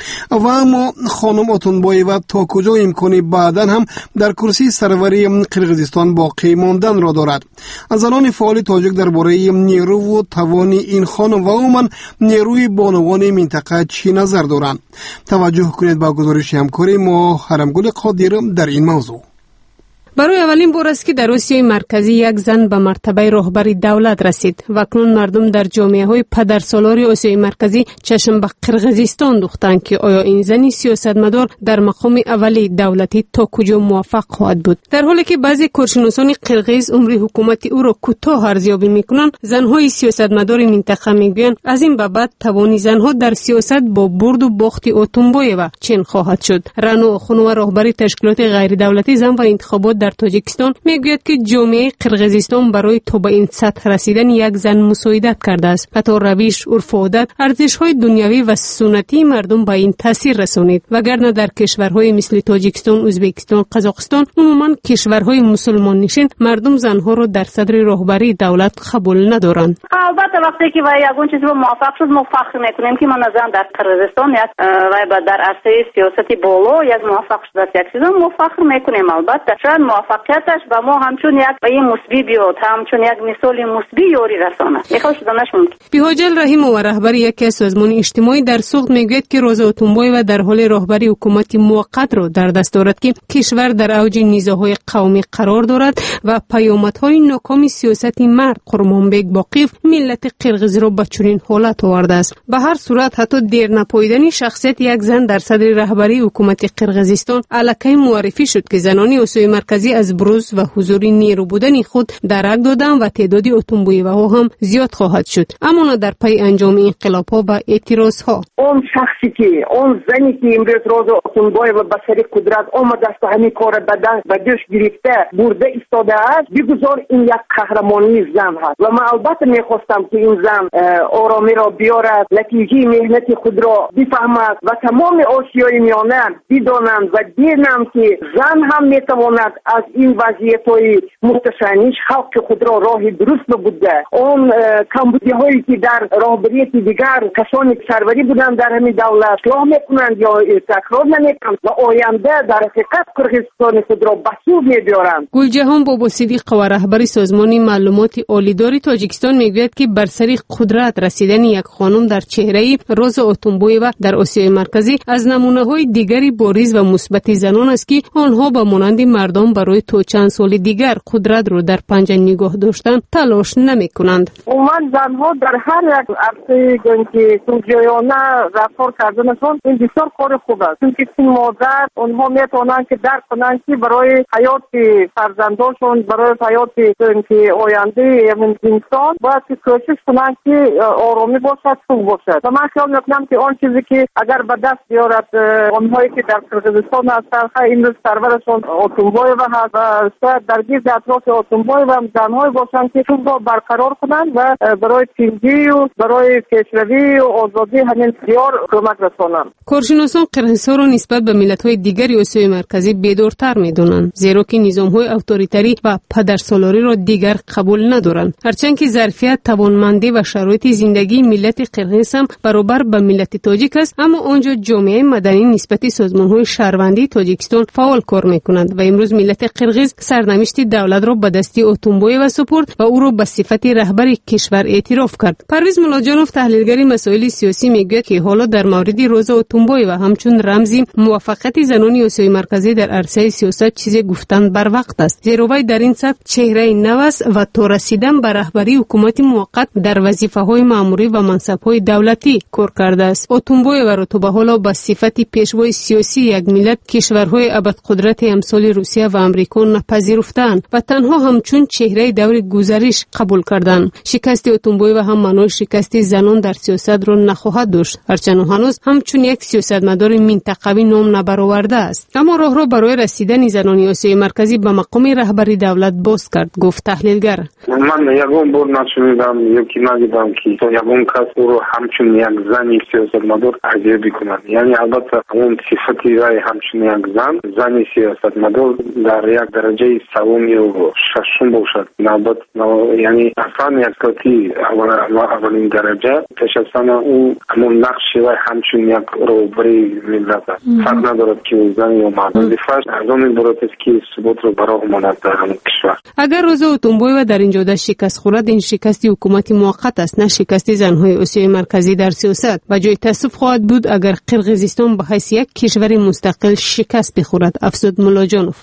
و اما خانم اوتونبایوا تا کجا امکانی بعداً هم در کرسی سروری قرقیزستان باقی ماندن را دارد؟ زنان فعال تاجیک درباره نیرو و توان این خانم و عموما نیروی بانوان منطقه چی نظر دارند؟ توجه کنید با گزارش همکاری ما حرمگل قادر در این موضوع. برای اولین بار است که در آسیای مرکزی یک زن به مرتبه رهبری دولت رسید و اکنون مردم در جامعه‌های پدرسالار آسیای مرکزی چشم به قرقیزستان دوختند که آیا این زنی سیاستمدار در مقام اولی دولتی تا کجا موفق خواهد بود. در حالی که بعضی کارشناسان قرقیز عمر حکومت او را کوتاه ارزیابی می‌کنند، زن‌های سیاستمدار منطقه می‌گویند از این به بعد توان زن‌ها در سیاست با برد و باخت اوتونبایوا چین خواهد شد. رانو خانوم رهبری تشکیلات غیر دولتی زن و انتخابات در تاجیکستان میگوید که جامعه قرقیزستان برای تا به این سطح رسیدن یک زن مساعدت کرده است. حتی روش، عرف و عادت، ارزش‌های دنیوی و سنتی مردم به این تاثیر رسانید. وگرنه در کشورهای مثل تاجیکستان، ازبکستان، قزاقستان، عموما کشورهای مسلمان نشین، مردم زنها را در صدر رهبری دولت قبول ندارند. البته وقتی که وای اون چیز رو موفق شد ما فخر میکنیم که من زن در قرقیزستان یک وای در عرصه سیاستی بالا یک موفق شده است. یک چیز ما فخر میکنیم. البته شاید موفقیتش به ما همچون یک به این مثبی بیاد، همچون یک مثال مثبی یاری رسانه. میخواد شدنش ممکن. بی‌حاجل رحیم و رهبر یکی از سازمان اجتماعی در سوخت میگوید که روزا اوتونبایوا در حال رهبری حکومت موقت را در دست دارد که کشور در اوج نیزه‌های قومی قرار دارد و پیامدهای ناکام سیاست مرد قرمانبک باقیف ملت قرقیز را به چنین حالت آورده است. به هر صورت حتی دیر نپاییدن شخصیت یک زن در صدر رهبری حکومت قرقیزستان الکی معرفی شد که زنان آسیای مرکزی از بروز و حضور نیرو بودن خود درک دادن و تعداد اوتونبایوا هم زیاد خواهد شد، اما در پی انجام انقلاب‌ها و اعتراض‌ها. اون شخصی که اون زنی که امروز روز اوتونبایوا به سر قدرت آمده است و همین کار بدن و دوش گرفته برده ایستاده است، بگذار این یک قهرمانی زن هست و من البته میخواستم که این زن آرامی را بیارد، نتیجه مهنت خود را بفهمد و تمام آسیای میانه بدانند و بینند که زن هم میتواند از این وضعیت‌های متشنج خلق خود را راه درست بوده. اون کمبودی هایی که در راهبری دیگر کسانی سروری بودند در همین دولت اصلاح میکنند یا تکرار نمیکنند و آینده در حقیقت قرقیزستان خود را بسود میبیارند. گلجهان بابا صدیق و رهبر سازمان معلومات عالیداری تاجیکستان میگوید که بر سر قدرت رسیدن یک خانم در چهره روزا اوتونبایوا در آسیای مرکزی از نمونه‌های دیگری بارز و مثبت زنان است که آنها با مانند مردم برای تو چند سال دیگر قدرت رو در پنجه نگاه داشتن تلاش نمی کنند. عموما زنها در هر یک عرصه که سوجایانه رفتار کردنشون این بسیار کار خوب است، چون که مادر اونها میتونن که درک کنن که برای حیات فرزنداشون، برای حیات که آینده همین انسان باید که کوشش کنن که آرامی باشد، خوب باشد. و من خیال میکنم که آن چیزی که اگر به دست بیارد اونهایی که در قرقیزستان هستن، خیلی این روز سرورشون اوتونبایوا هست و شاید در گرد اطراف اتومبای و زنهای باشند که چون با برقرار کنند و برای تنظیم و برای پیشروی و آزادی همین دیار کمک رسانند. کارشناسان قرنسا را نسبت به ملت‌های دیگری آسیای مرکزی بیدارتر می‌دانند، زیرا که نظام‌های اتوریتری و پدرسالاری را دیگر قبول ندارند. هرچند که ظرفیت، توانمندی و شرایط زندگی ملت قرنس هم برابر با ملت تاجیک است، اما آنجا جامعه مدنی نسبت سازمان‌های شهروندی تاجیکستان فعال کار می‌کنند و امروز ملت قرغیز سرنوشت دولت را به دستی اتومبویو سپرد و او را به صفت رهبر کشور اعتراف کرد. پرویز ملاجانوف تحلیلگر مسائل سیاسی میگوید که حالا در مورد روزا اتومبویو همچون رمزی موافقت زنان آسیای مرکزی در عرصه سیاست چیزی گفتن بر وقت است، زیرا وی در این سبک چهره نو است و تا رسیدن به رهبری حکومت موقت در وظیفه‌های مأموری و منصب‌های دولتی کار کرده است. اتومبویو را تا به حالا به صفت پیشوای سیاسی یک ملت کشورهای ابدقدرت امثال روسیه و آمریکا نپذیرفتند و تنها همچون چهره دور گذشته قبول کردند. شکست اتومبویو هم معنای شکست زنان در سیاست را نخواهد داشت، هرچند هنوز همچون یک سیاستمدار منطقوی نام نبرآورده است. اما راه را برای رسیدن زنان آسیای مرکزی به مقام رهبری دولت باز کرد، گفت تحلیلگر. من یگون بار نشنیدم یکی ندیدم که تو یگون کس رو همچون یک زنی سیاستمدار ارزیابی کنند. یعنی البته اون صفتی رای همچون یک زن زنی سیاستمدار در یک درجه سومی و ششم باشد. نوبت یعنی اصلا یک کاتی اولین درجه پیش از همه او همون نقشی و همچون یک روبری ملت است. فرق ندارد که او زن یا مرد. وظیفه‌اش از آن عبارت است که ثبات رو برای امانت در همون کشور. اگر روز اتومبویو در این جاده شکست خورد، این شکست حکومت موقت است، نه شکست زنهای آسیای مرکزی در سیاست. و جای تاسف خواهد بود اگر قرقیزستان به حیث یک کشور مستقل شکست بخورد، افزود ملاجانوف.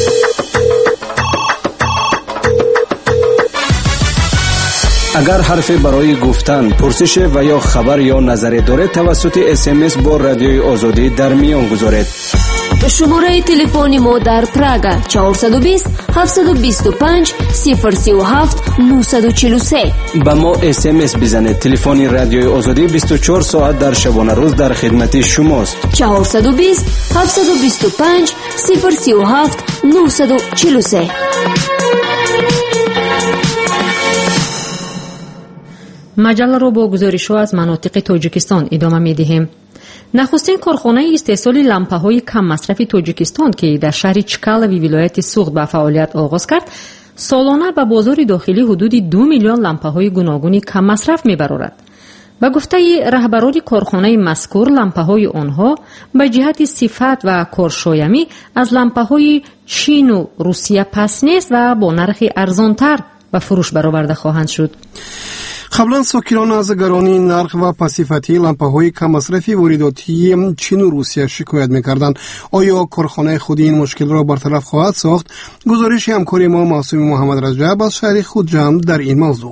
اگر حرفی برای گفتن، پرسش و یا خبر یا نظری دارید توسط اس ام اس با رادیوی آزادی در میان گذارید. شماره تلفن ما در پراگ چهارصد و بیست هفتصد و بیست و پنج صفر سی و هفت نهصد و چهل و سه. با ما اس ام اس بزنید. تلفن رادیوی آزادی بیست و چهار ساعت در شبانه روز در خدمت شماست. چهارصد و بیست هفتصد و بیست و پنج صفر سی و هفت نهصد و چهل و سه. مجله را با گزارش‌ها از مناطق تاجیکستان ادامه می‌دهیم. نخستین کارخانه استحصال لامپه‌های کم مصرف تاجیکستان که در شهر چکالوی ولایت سوغد به فعالیت آغاز کرد، سالانه به بازار داخلی حدود دو میلیون لامپه‌های گوناگون کم مصرف می‌برد. به گفته رهبران کارخانه مذکور، لامپه‌های آنها به جهت صفت و کارشایمی از لامپه‌های چین و روسیه پس نیست و با نرخ ارزانتر به فروش برآورده خواهند شد. قبلا ساکنان از گرانی نرخ و پسیفتی لامپه‌های کم مصرفی وارداتی چین و روسیه شکایت می‌کردند. آیا کارخانه خود این مشکل را برطرف خواهد ساخت؟ گزارش همکار ما معصوم محمد رجب از شهر خودجام در این موضوع.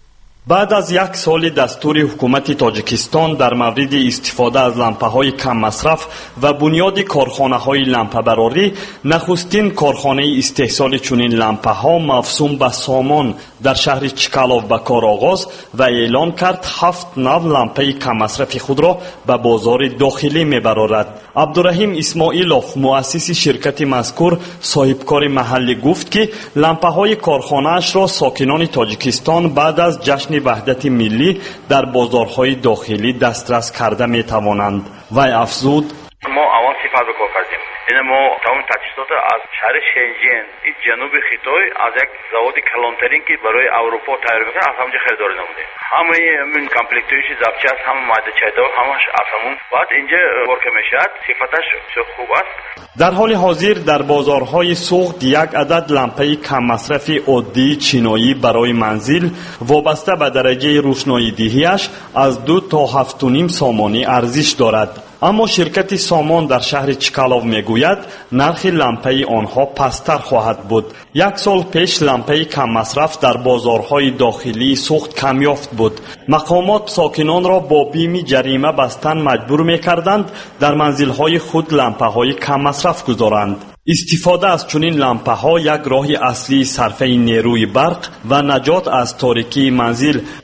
بعد از یک سال دستور حکومت تاجیکستان در مورد استفاده از لامپه‌های کم مصرف و بنیاد کارخانه‌های لامپه‌براری، نخستین کارخانه استحصال چنین لامپه‌ها مفصوم به سامان در شهر چکالوف به کار آغاز و اعلان کرد هفت نو لامپه کم مصرف خود را به بازار داخلی می‌برد. عبدالرحیم اسماعیلوف، مؤسس شرکت مذکور، صاحبکار محلی، گفت که لامپه‌های کارخانه‌اش را ساکنان تاجیکستان بعد از جشن وحدت ملی در بازارهای داخلی دسترس کرده می توانند. وی افزود: ما اول صفت بکار کردیم. این ما تمام تجهیزات از شهر شنژن این جنوب خیتای از یک زواد کلانترین که برای اروپا تیار میکنه از همونجا خریدار نموده. همه این کامپلکتویش زبچه است، همه ماده چایدار، همش از همون بعد اینجا ورک میشد. صفتش خوب است. در حال حاضر در بازارهای سوغد یک عدد لامپه کم مصرف عادی چینایی برای منزل وابسته به درجه روشنایی دهیش از دو تا هفت و نیم سامانی ارزش دارد. اما شرکت سامان در شهر چکالوف میگوید نرخ لامپه آنها پستر خواهد بود. یک سال پیش لامپه کم مصرف در بازارهای داخلی سوخت کم یافت بود. مقامات ساکنان را با بیم جریمه بستن مجبور میکردند در منزلهای خود لامپه های کم مصرف گذارند. استفاده از چنین لامپه ها یک راه اصلی صرفه نیروی برق و نجات از تاریکی منزل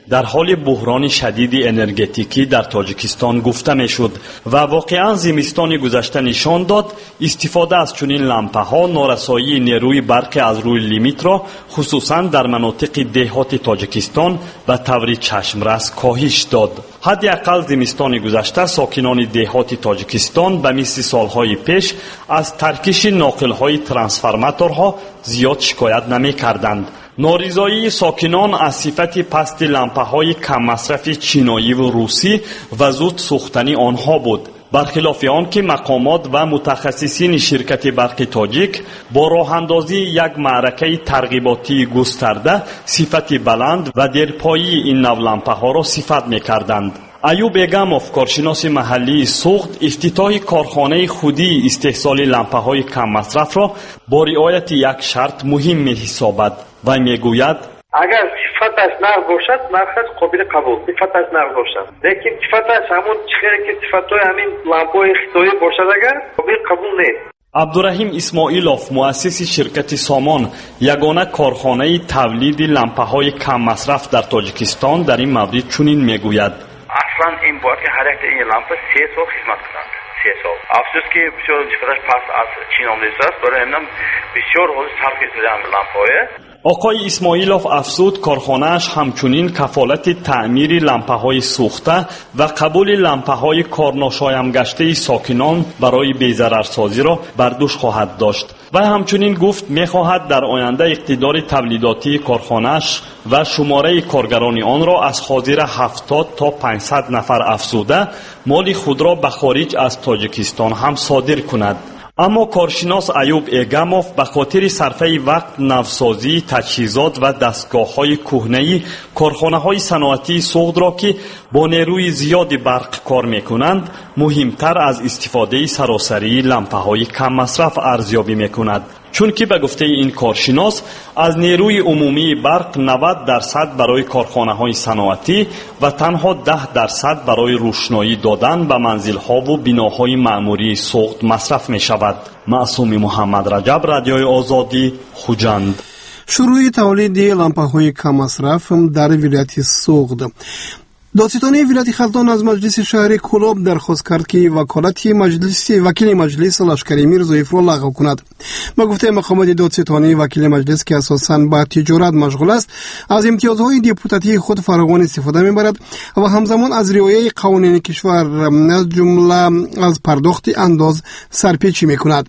در حال بحران شدید انرژتیکی در تاجیکستان گفته میشد و واقعا زمستان گذشته نشان داد استفاده از چنین لامپه ها نارسایی نیروی برق از روی لیمیت را خصوصا در مناطق دهات تاجیکستان به طور چشمرس کاهش داد. حداقل زمستان گذشته ساکنان دهات تاجیکستان به مثل سالهای پیش از ترکش ناقل‌های ترانسفورماتورها زیاد شکایت نمی‌کردند. نارضایی ساکنان از صفت پست لامپه‌های کم مصرف چینایی و روسی و زود سوختنی آنها بود، برخلاف آن که مقامات و متخصصین شرکت برق تاجیک با راه اندازی یک معرکه ترغیباتی گسترده صفت بلند و دیرپایی این نوع لامپه‌ها را صفت می‌کردند. ایوب ایگاموف، کارشناس محلی سوخت، افتتاح کارخانه خودی استحصال لامپه‌های کم مصرف را با رعایت یک شرط مهم می‌حسابد و میگوید اگر صفتش نقض باشد نرخش قابل قبول، صفتش نقض باشد، لیکن صفتش همون چیزی که صفتای همین لامپای خطایی باشد اگر قابل قبول نیست. عبدالرحیم اسماعیلوف، مؤسس شرکت سامان، یگانه کارخانه تولید لامپه‌های کم مصرف در تاجیکستان، در این مورد چنین میگوید: اصلا این باید که هر یک این لامپه سه سال خدمت کنند. سه سال. افسوس که بسیار نسبتاً پس از چین آمده است، برای همین بسیار حال صرف شده هم لامپه‌های. آقای اسماعیلوف افزود کارخانه‌اش همچنین کفالت تعمیر لامپه‌های سوخته و قبول لامپه‌های کارناشایم گشته ساکنان برای بی‌ضررسازی را بر دوش خواهد داشت و همچنین گفت می‌خواهد در آینده اقتدار تولیداتی کارخانه‌اش و شماره کارگران آن را از حاضر هفتاد تا پانصد نفر افزوده مال خود را به خارج از تاجیکستان هم صادر کند. اما کارشناس ایوب ایگاموف به خاطر صرفه وقت نوسازی تجهیزات و دستگاه‌های کهنه‌ای کارخانه‌های صنعتی سوخت را که با نیروی زیادی برق کار می‌کنند مهمتر از استفاده سراسری لامپه‌های کم مصرف ارزیابی می‌کند، چون که به گفته این کارشناس از نیروی عمومی برق نود درصد برای کارخانه‌های صنعتی و تنها ده درصد برای روشنایی دادن به منزل‌ها و بناهای معمولی سوخت مصرف می‌شود. معصوم محمد رجب، رادیوی آزادی، خوجند. شروع تولید لامپه‌های کم مصرف در ولایت سوخت. دادستانی ولایت خلتان از مجلس شهر کلاب درخواست کرد که وکالت مجلس وکیل مجلس لشکری میرزایف را لغو کند. با گفته مقامات دادستانی، وکیل مجلس که اساساً با تجارت مشغول است از امتیازهای دیپوتاتی خود فراوان استفاده میبرد و همزمان از رعایت قوانین کشور از جمله از پرداخت انداز سرپیچی میکند.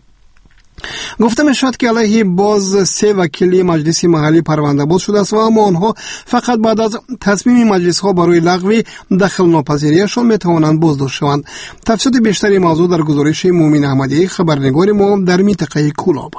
گفته می شود که علیه باز سه وکیل مجلس محلی پرونده باز شده است و اما آنها فقط بعد از تصمیم مجلس ها برای لغو دخل ناپذیریشان می توانند بازداشت شوند. تفصیل بیشتری موضوع در گزارش مومن احمدی، خبرنگار ما در منطقه کلاب.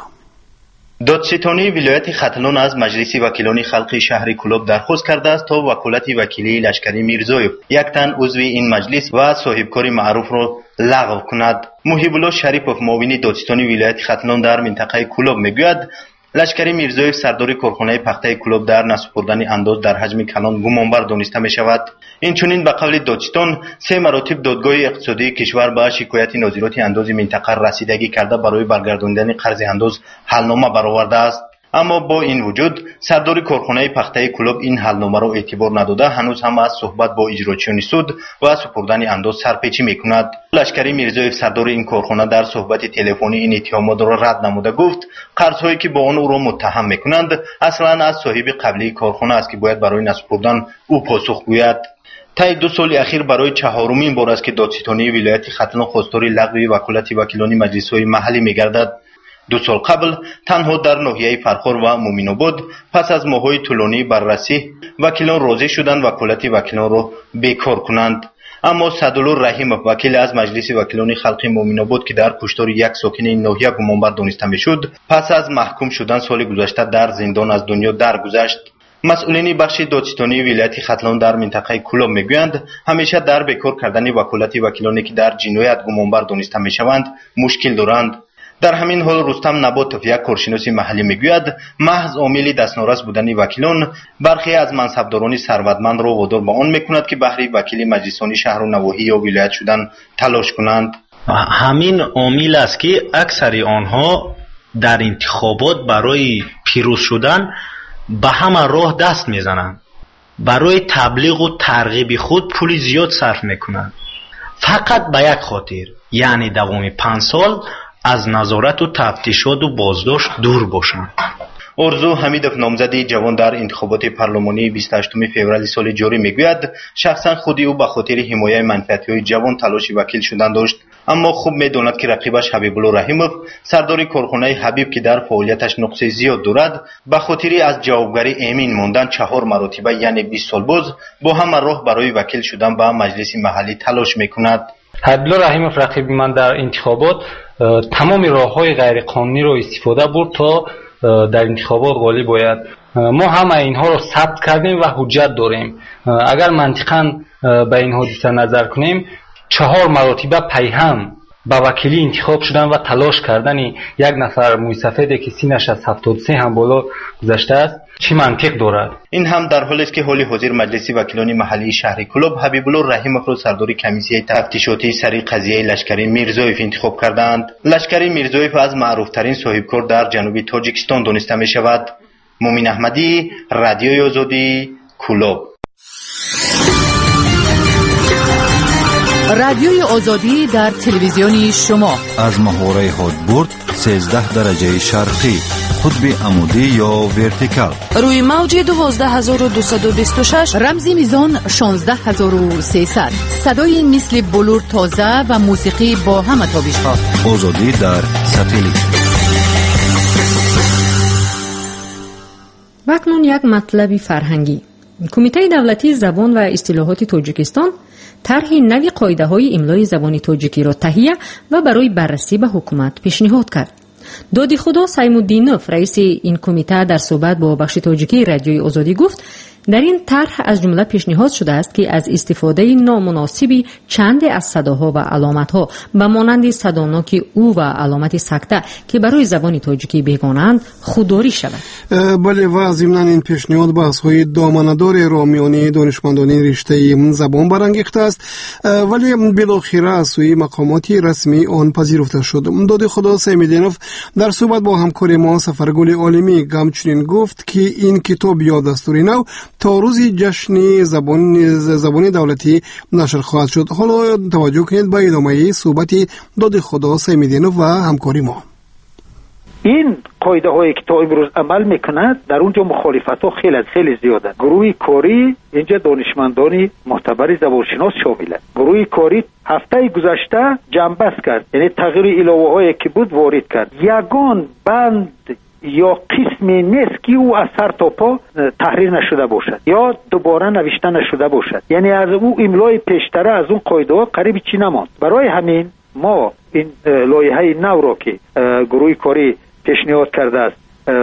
دادستانی ولایت ختلان از مجلس وکیلان خلق شهر کلاب درخواست کرده است تا وکالت وکیلی لشکری میرزایف، یک تن عضو این مجلس و صاحبکار معروف را لغو کند. محیب الله شریفوف، معاون دادستانی ولایت ختلان در منطقه کلاب میگوید لشکری میرزایف سردار کارخانه پخته کلاب در نسپردن انداز در حجم کلان گمانبر دانسته می شود. این چنین به قول دادستان سه مراتب دادگاه اقتصادی کشور به شکایت ناظرات انداز منطقه رسیدگی کرده برای برگرداندن قرض انداز حلنامه برآورده است. اما با این وجود سردار کارخانه پخته کلاب این حلنامه را اعتبار نداده هنوز هم از صحبت با اجراچیان سود و سپردن انداز سرپیچی میکند. لشکری میرزایف سردار این کارخانه در صحبت تلفنی این اتهامات را رد نموده گفت قرضهایی که با آن او را متهم میکنند اصلا از صاحب قبلی کارخانه است که باید برای نسپردن او پاسخ گوید. طی دو سال اخیر برای چهارمین بار است که دادستانی ولایت ختلان خواستار لغو وکالت وکیلان مجلس‌های محلی میگردد. دو سال قبل تنها در ناحیه فرخار و مومن‌آباد پس از ماه‌های طولانی بررسی وکیلان راضی شدند وکالت وکیلان را بیکار کنند. اما سعدالله رحیموف، وکیل از مجلس وکیلان خلق مومن‌آباد که در کشتار یک ساکن این ناحیه گمانبر دانسته می‌شد، پس از محکوم شدن سال گذشته در زندان از دنیا درگذشت. مسئولین بخش دادستانی ولایت ختلان در منطقه کلاب میگویند همیشه در بیکار کردن وکالت وکیلانی که در جنایت گمانبر دانسته میشوند مشکل دارند. در همین حال رستم نباتوف، یک کارشناس محلی میگوید محض عامل دستنارس بودن وکیلان برخی از منصبداران ثروتمند را وادار به آن میکند که بهره وکیل مجلسانی شهر و نواحی یا ولایت شدن تلاش کنند. همین عامل است که اکثر آنها در انتخابات برای پیروز شدن به همه راه دست میزنند. برای تبلیغ و ترغیب خود پول زیاد صرف میکنند، فقط به یک خاطر، یعنی دوام پنج سال از نظارت و تفتیشات و بازداشت دور باشند. ارزو حمیدوف نامزد جوان در انتخابات پارلمانی بیست و هشتم فوریه سال جاری میگوید شخصا خودی او به خاطر حمایت منفعت‌های جوان تلاش وکیل شدن داشت، اما خوب میداند که رقیبش حبیبالله رحیموف سردار کارخانه حبیب که در فعالیتش نقص زیاد دارد به خاطر از جوابگری امین ماندن چهار مرتبه یعنی بیست سال باز با همه راه برای وکیل شدن به مجلس محلی تلاش میکند. حبیبالله رحیموف رقیب من در انتخابات تمام راه‌های غیرقانونی را استفاده برد تا در انتخابات غالب باید. ما همه اینها رو ثبت کردیم و حجت داریم. اگر منطقاً به این حادثه نظر کنیم، چهار مرتبه پیهم با وکیلی انتخاب شدن و تلاش کردن یک نفر موسفیدی که سینش از هفتاد و سه هم بالا گذشته است چی منطق دارد؟ این هم در حالی است که حالی حاضر مجلس وکیلان محلی شهر کلوب حبیبالله رحیموف را سردار کمیسیه تفتیشاتی سری قضیه لشکری میرزایف انتخاب کردند. لشکری میرزایف از معروفترین صاحبکار در جنوب تاجیکستان دانسته می شود. مومین احمدی، رادیوی آزادی، کلوب. رادیوی آزادی در تلویزیون شما از محوره هادبورد سیزده درجه شرقی، قطب عمودی یا ورتیکال، روی موج دوازده هزار و دویست و بیست و شش، رمزی میزان شانزده هزار و سیصد، صدای مثل بلور تازه و موسیقی با همه تابش‌ها. آزادی در ساتلیت. و اکنون یک مطلب فرهنگی. کمیته دولتی زبان و اصطلاحات تاجیکستان طرح نوی قاعده‌های املای زبان تاجیکی را تهیه و برای بررسی به حکومت پیشنهاد کرد. دادی خدا سیمودینوف رئیس این کمیته در صحبت با بخش تاجیکی رادیوی آزادی گفت در این طرح از جمله پیشنهاد شده است که از استفاده نامناسبی چند از صداها و علامت‌ها به مانند صداناک او و علامت سکته که برای زبان تاجیکی بیگانه‌اند خودداری شود. بله، و ضمن این پیشنهاد بحث‌های دامنه‌دار را میان دانشمندان رشته زبان برانگیخته است، ولی بالاخره از سوی مقامات رسمی آن پذیرفته شد. دادی خدا سیمودینوف در صحبت با همکار ما سفرگل عالمی همچنین گفت که این کتاب یا دستور نو تا روز جشن زبان زبان دولتی نشر خواهد شد. حالا توجه کنید به ادامه صحبت داد خدا سیمودینوف و همکاری ما. این قاعده هایی که تا امروز عمل میکند در اونجا مخالفت ها خیلی از خیلی زیاده. گروه کاری اینجا دانشمندانی معتبر زبانشناس شامل است. گروه کاری هفته گذشته جنبست کرد، یعنی تغییر الهه هایی که بود وارد کرد. یگان بند یا قسمی نیست که او از سر تا پا تحریر نشده باشد یا دوباره نوشته نشده باشد، یعنی از او املای پیشتره از اون قاعده ها قریب چی نماند. برای همین ما این لایحه نو را که گروه کاری پیشنهاد کرده است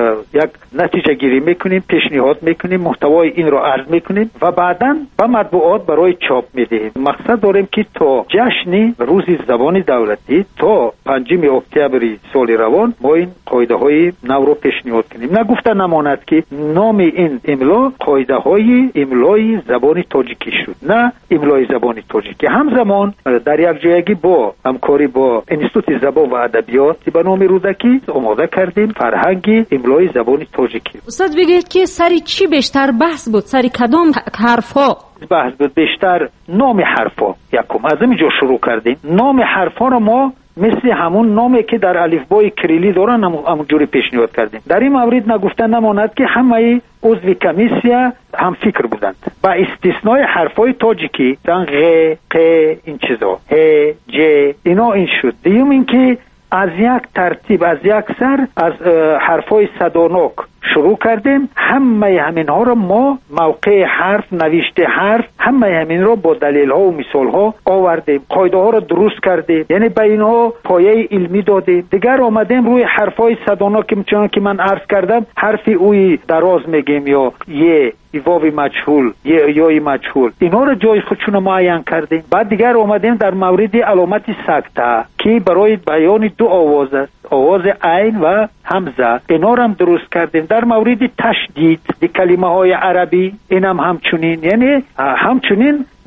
یک نتیجه گیری میکنیم، پیشنهاد میکنیم، محتوای این را عرض میکنیم و بعداً به مطبوعات برای چاپ میدهیم. مقصد داریم که تا جشن روز زبان دولتی تا پنجم اکتبر سال روان ما این قاعده های نو را پیشنهاد کنیم. نگفته نماند که نام این املا قاعده های املای زبان تاجیکی شد، نه املای زبان تاجیکی. همزمان در یک جایگی با همکاری با انستیتوت زبان و ادبیات به نام رودکی آماده کردیم فرهنگی املای زبان تاجیکی. استاد بگید که سری چی بیشتر بحث بود؟ سری کدام حرفا بحث بود؟ بیشتر نام حرفا. یکم از اینجا شروع کردیم. نام حرفا را ما مثل همون نامی که در الفبای کریلی دارن همونجوری پیشنهاد کردیم. در این مورد نگفته نماند که همه عضو کمیسیه هم فکر بودند با استثنای حرفای تاجیکی، مثلا غ، ق، این چیزا، ه، ج، اینا این شد. دیوم این که از یک ترتیب از یک سر از حرفای صداناک شروع کردیم. همه همین ها را ما موقع حرف، نوشته حرف، همه همین را با دلیل ها و مثال ها آوردیم، قاعده ها را درست کردیم، یعنی به اینها پایه علمی دادیم. دیگر آمدیم روی حرفای صداناک چون که من عرض کردم حرف اوی دراز میگیم یا یه واو مجهول یا یای مجهول، اینا را جای خودشون معین کردیم. بعد دیگر آمدیم در مورد علامت سکته که برای بیان دو آواز است، آواز عین و همزه، اینا را هم درست کردیم. در مورد تشدید دی کلمه های عربی اینم هم همچنین، یعنی همچنین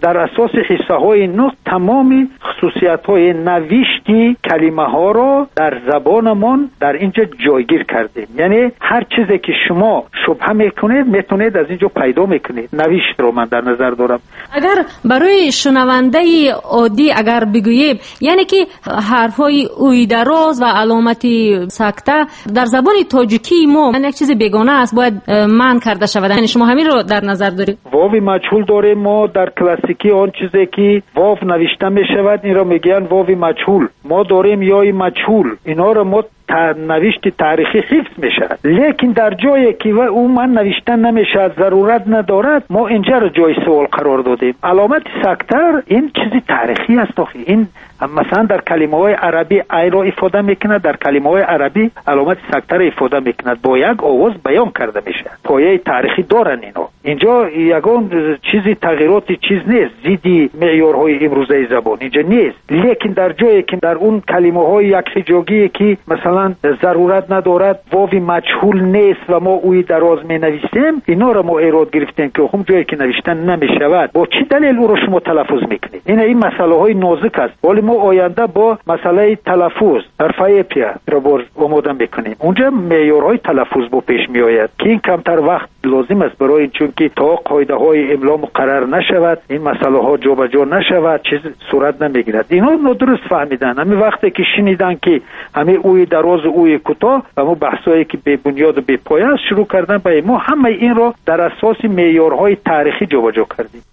در اساس حصه های نو تمام خصوصیت های نوشتی کلمه ها رو در زبانمون در اینجا جایگیر کردیم. یعنی هر چیزی که شما شبهه میکنید میتونید از اینجا پیدا میکنید. نوشت رو من در نظر دارم. اگر برای شنونده عادی اگر بگوییم، یعنی که حرف های اوی دراز و علامت سکته در زبان تاجیکی ما یک چیز بیگانه است، باید من کرده شود. یعنی شما همین رو در نظر دارید؟ واو مجهول داریم ما در کلاسیکی. آن چیزی که واو نوشته می شود این را میگن واو مجهول. ما داریم یای مجهول. اینا را ما نوشت تاریخی حفظ میشه، لیکن در جایی که او من نوشتن نمیشه، ضرورت ندارد، ما اینجا را جای سوال قرار دادیم. علامت سکتر این چیزی تاریخی است. این مثلا در کلمه های عربی ای را افاده میکنه، در کلمه های عربی علامت سکتر افاده میکنه، با یک آواز بیان کرده میشه. پایه تاریخی دارن اینا. اینجا یگان چیزی تغییراتی چیز نیست زیدی معیارهای امروزه زبان اینجا نیست، لیکن در جایی که در اون کلمه های یک حجاگی که مثلا ضرورت ندارد، واوی مجهول نیست و ما اوی دراز می نویسیم، اینا را ما ایراد گرفتیم که هم جایی که نوشتن نمیشود با چی دلیل او را شما تلفظ میکنید؟ این این مسئله های نازک است، ولی ما آینده با مسئله تلفظ حرفای پیا را باز آماده میکنیم. اونجا معیارهای تلفظ با پیش می آید که این کمتر وقت لازم است برای چون که تا قاعده های املا مقرر نشود، این مسئله ها جابجا نشود، چیز صورت نمیگیرد. اینا نادرست فهمیدن. همین وقتی که شنیدن که همین اوی دراز اوی کوتاه و ما بحثایی که به بنیاد و به پایه است شروع کردن، به ما همه این را در اساس معیارهای تاریخی جابجا کردیم.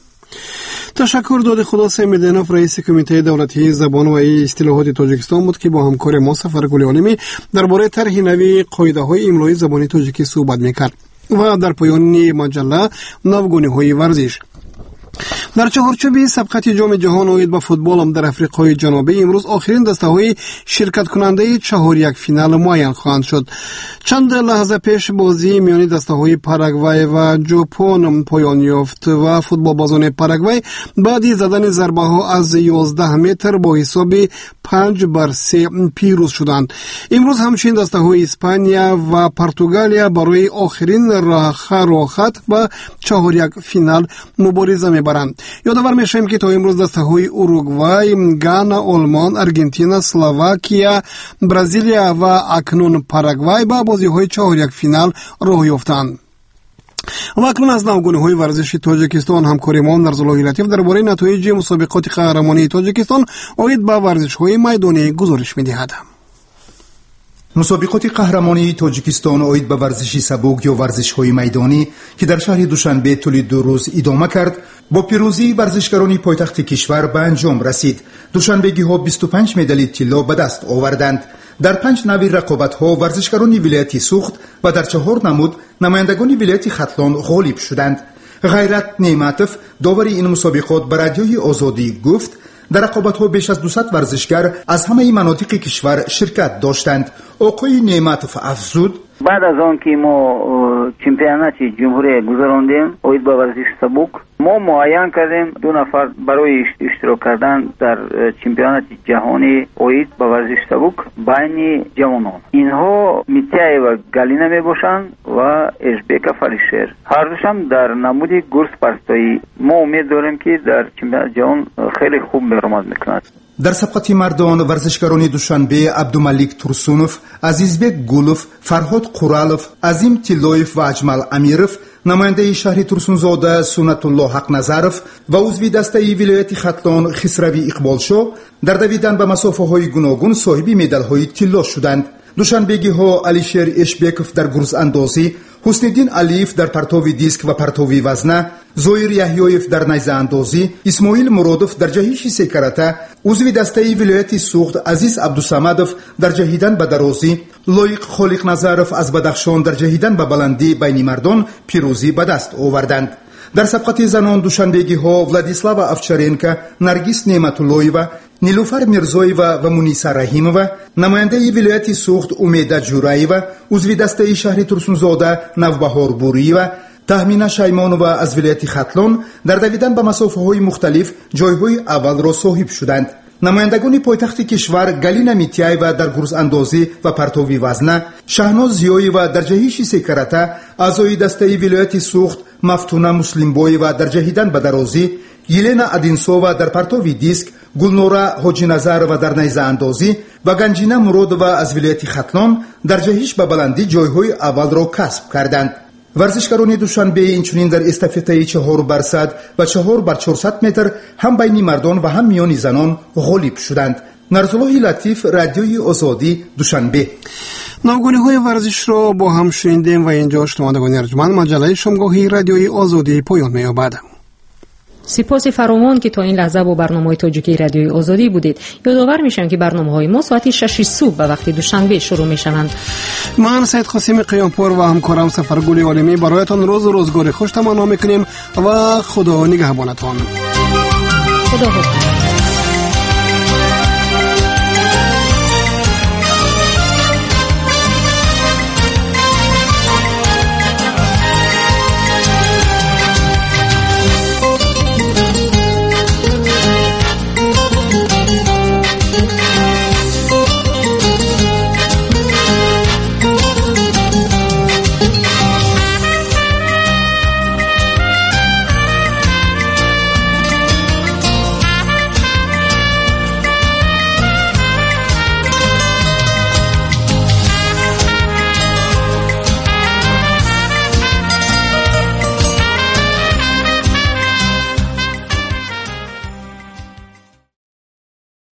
تشکر داد خدا سمیدینوف، رئیس کمیته دولتی زبان و اصطلاحات تاجیکستان بود که با همکار ما سفر گل عالمی درباره طرح نوی قاعده‌های املای زبان تاجیکی صحبت می‌کرد. و در پایان مجله نوگونی‌های ورزش. در چهارچوب سبقت جام جهان اوید با فوتبال هم در افریقای جنوبی امروز آخرین دسته‌های شرکت کننده چهار یک فینال معین خواهند شد. چند لحظه پیش بازی میان دسته‌های پاراگوئه و ژاپن پایان یافت و فوتبالبازان پاراگوئه بعد از زدن ضربه‌ها از یازده متر با حساب پنج بر سه پیروز شدند. امروز همچنین دسته‌های اسپانیا و پرتغالیا برای آخرین راهخط با چهار یک فینال مبارزه می‌برند. یادآور می‌شویم که تا امروز دسته‌های اوروگوئه، گانا، آلمان، آرژانتین، اسلواکیا، برزیلیا و اکنون پاراگوئه با بازی‌های چهار یک فینال راه یافتند. و اکنون از نوگونی‌های ورزشی تاجیکستان همکار ما نرزالله لطیف درباره نتایج مسابقات قهرمانی تاجیکستان اوید با ورزش‌های میدانی گزارش می‌دهد. مسابقات قهرمانی تاجیکستان اوید به ورزشی سبک یا ورزش‌های میدانی که در شهر دوشنبه طول دو روز ادامه کرد، با پیروزی ورزشکاران پایتخت کشور به انجام رسید. دوشنبگی‌ها بیست و پنج مدال طلا به دست آوردند. در پنج نوع رقابت‌ها ورزشکاران ولایت سوخت و در چهار نمود نمایندگان ولایت ختلان غالب شدند. غیرت نعمتوف داور این مسابقات به رادیوی آزادی گفت در رقابت‌ها بیش از دویست ورزشکار از همه مناطق کشور شرکت داشتند. آقای نعمتوف افزود بعد از آن که ما چمپیونات جمهوری گذراندیم اوید با ورزش سبک، ما معین کردیم دو نفر برای اشتراک کردن در چمپیونات جهانی اوید با ورزش سبک بین جوانان. اینها میتیای و گالینا می باشند و اشبیک فریشر، هر دوشم در نمود گرس پرستایی. ما امید داریم که در چمپیونات جهان خیلی خوب برآمد میکنند. در سبقت مردان ورزشکاران دوشنبه عبدالملیک ترسونوف، عزیزبک گولوف، فرهاد قورالوف، عظیم تیلویف و اجمل امیروف، نماینده شهر ترسونزاده سنت الله حق نظروف و عضو دسته ولایت ختلان خسروی اقبالشو در دویدن به مسافه های گوناگون صاحب مدال های طلا شدند. دوشنبگی ها علیشیر اشبکوف در گرز اندازی، حسن‌الدین علیف در پرتاب دیسک و پرتاب وزنه، زویر یحیایف در نیزه اندازی، اسماعیل مرادوف در جهش سکرته، عضو دسته ولایت سوخت عزیز عبدالصمدوف در جهیدن به درازی، لایق خالق نظروف از بدخشان در جهیدن به بلندی بین مردان پیروزی به دست آوردند. در سبقت زنان دوشنبگی ها ولادیسلاوا افچارنکا، نرگس نعمت‌اللهیوا، نیلوفر میرزاییوا و مونیسا رحیمووا، نماینده ولایت سوخت امیده جوراییوا، عضو دسته شهر ترسونزاده نوبهار بورییوا، تهمینه شیمانووا از ولایت ختلان در دویدن به مسافه های مختلف جایهای اول را صاحب شدند. نمایندگان پایتخت کشور گالینا میتیایوا در گرز اندازی و پرتاب وزنه، شهناز زیاییوا در جهش سکرته، اعضای دسته ولایت سوخت مفتونه مسلمباییوا در جهیدن به درازی، یلنا ادینسووا در پرتو دیسک، گلنورا حاجی‌نظر و در نیزه اندازی و گنجینه مرود و از ولایت ختلان در جهش به بلندی جایهای اول را کسب کردند. ورزشکاران دوشنبه اینچنین در استافته چهار بر صد و چهار بر چهارصد متر هم بین مردان و هم میان زنان غالب شدند. نرزالله لطیف، رادیوی آزادی، دوشنبه. نوگونی های ورزش را با هم شنیدیم و اینجا شنوندگان ارجمند مجله شامگاهی رادیوی آزادی پایان می‌یابد. سپاس فراوان که تا این لحظه با برنامه‌های تاجیکی رادیوی آزادی بودید. یادآور میشم که برنامه‌های ما ساعت شش صبح به وقت دوشنبه شروع میشوند. من سید قاسم قیامپور و همکارم سفرگل عالمی برایتان روز و روزگار خوش تمنا میکنیم و خدا نگهبانتان. خدا حافظ.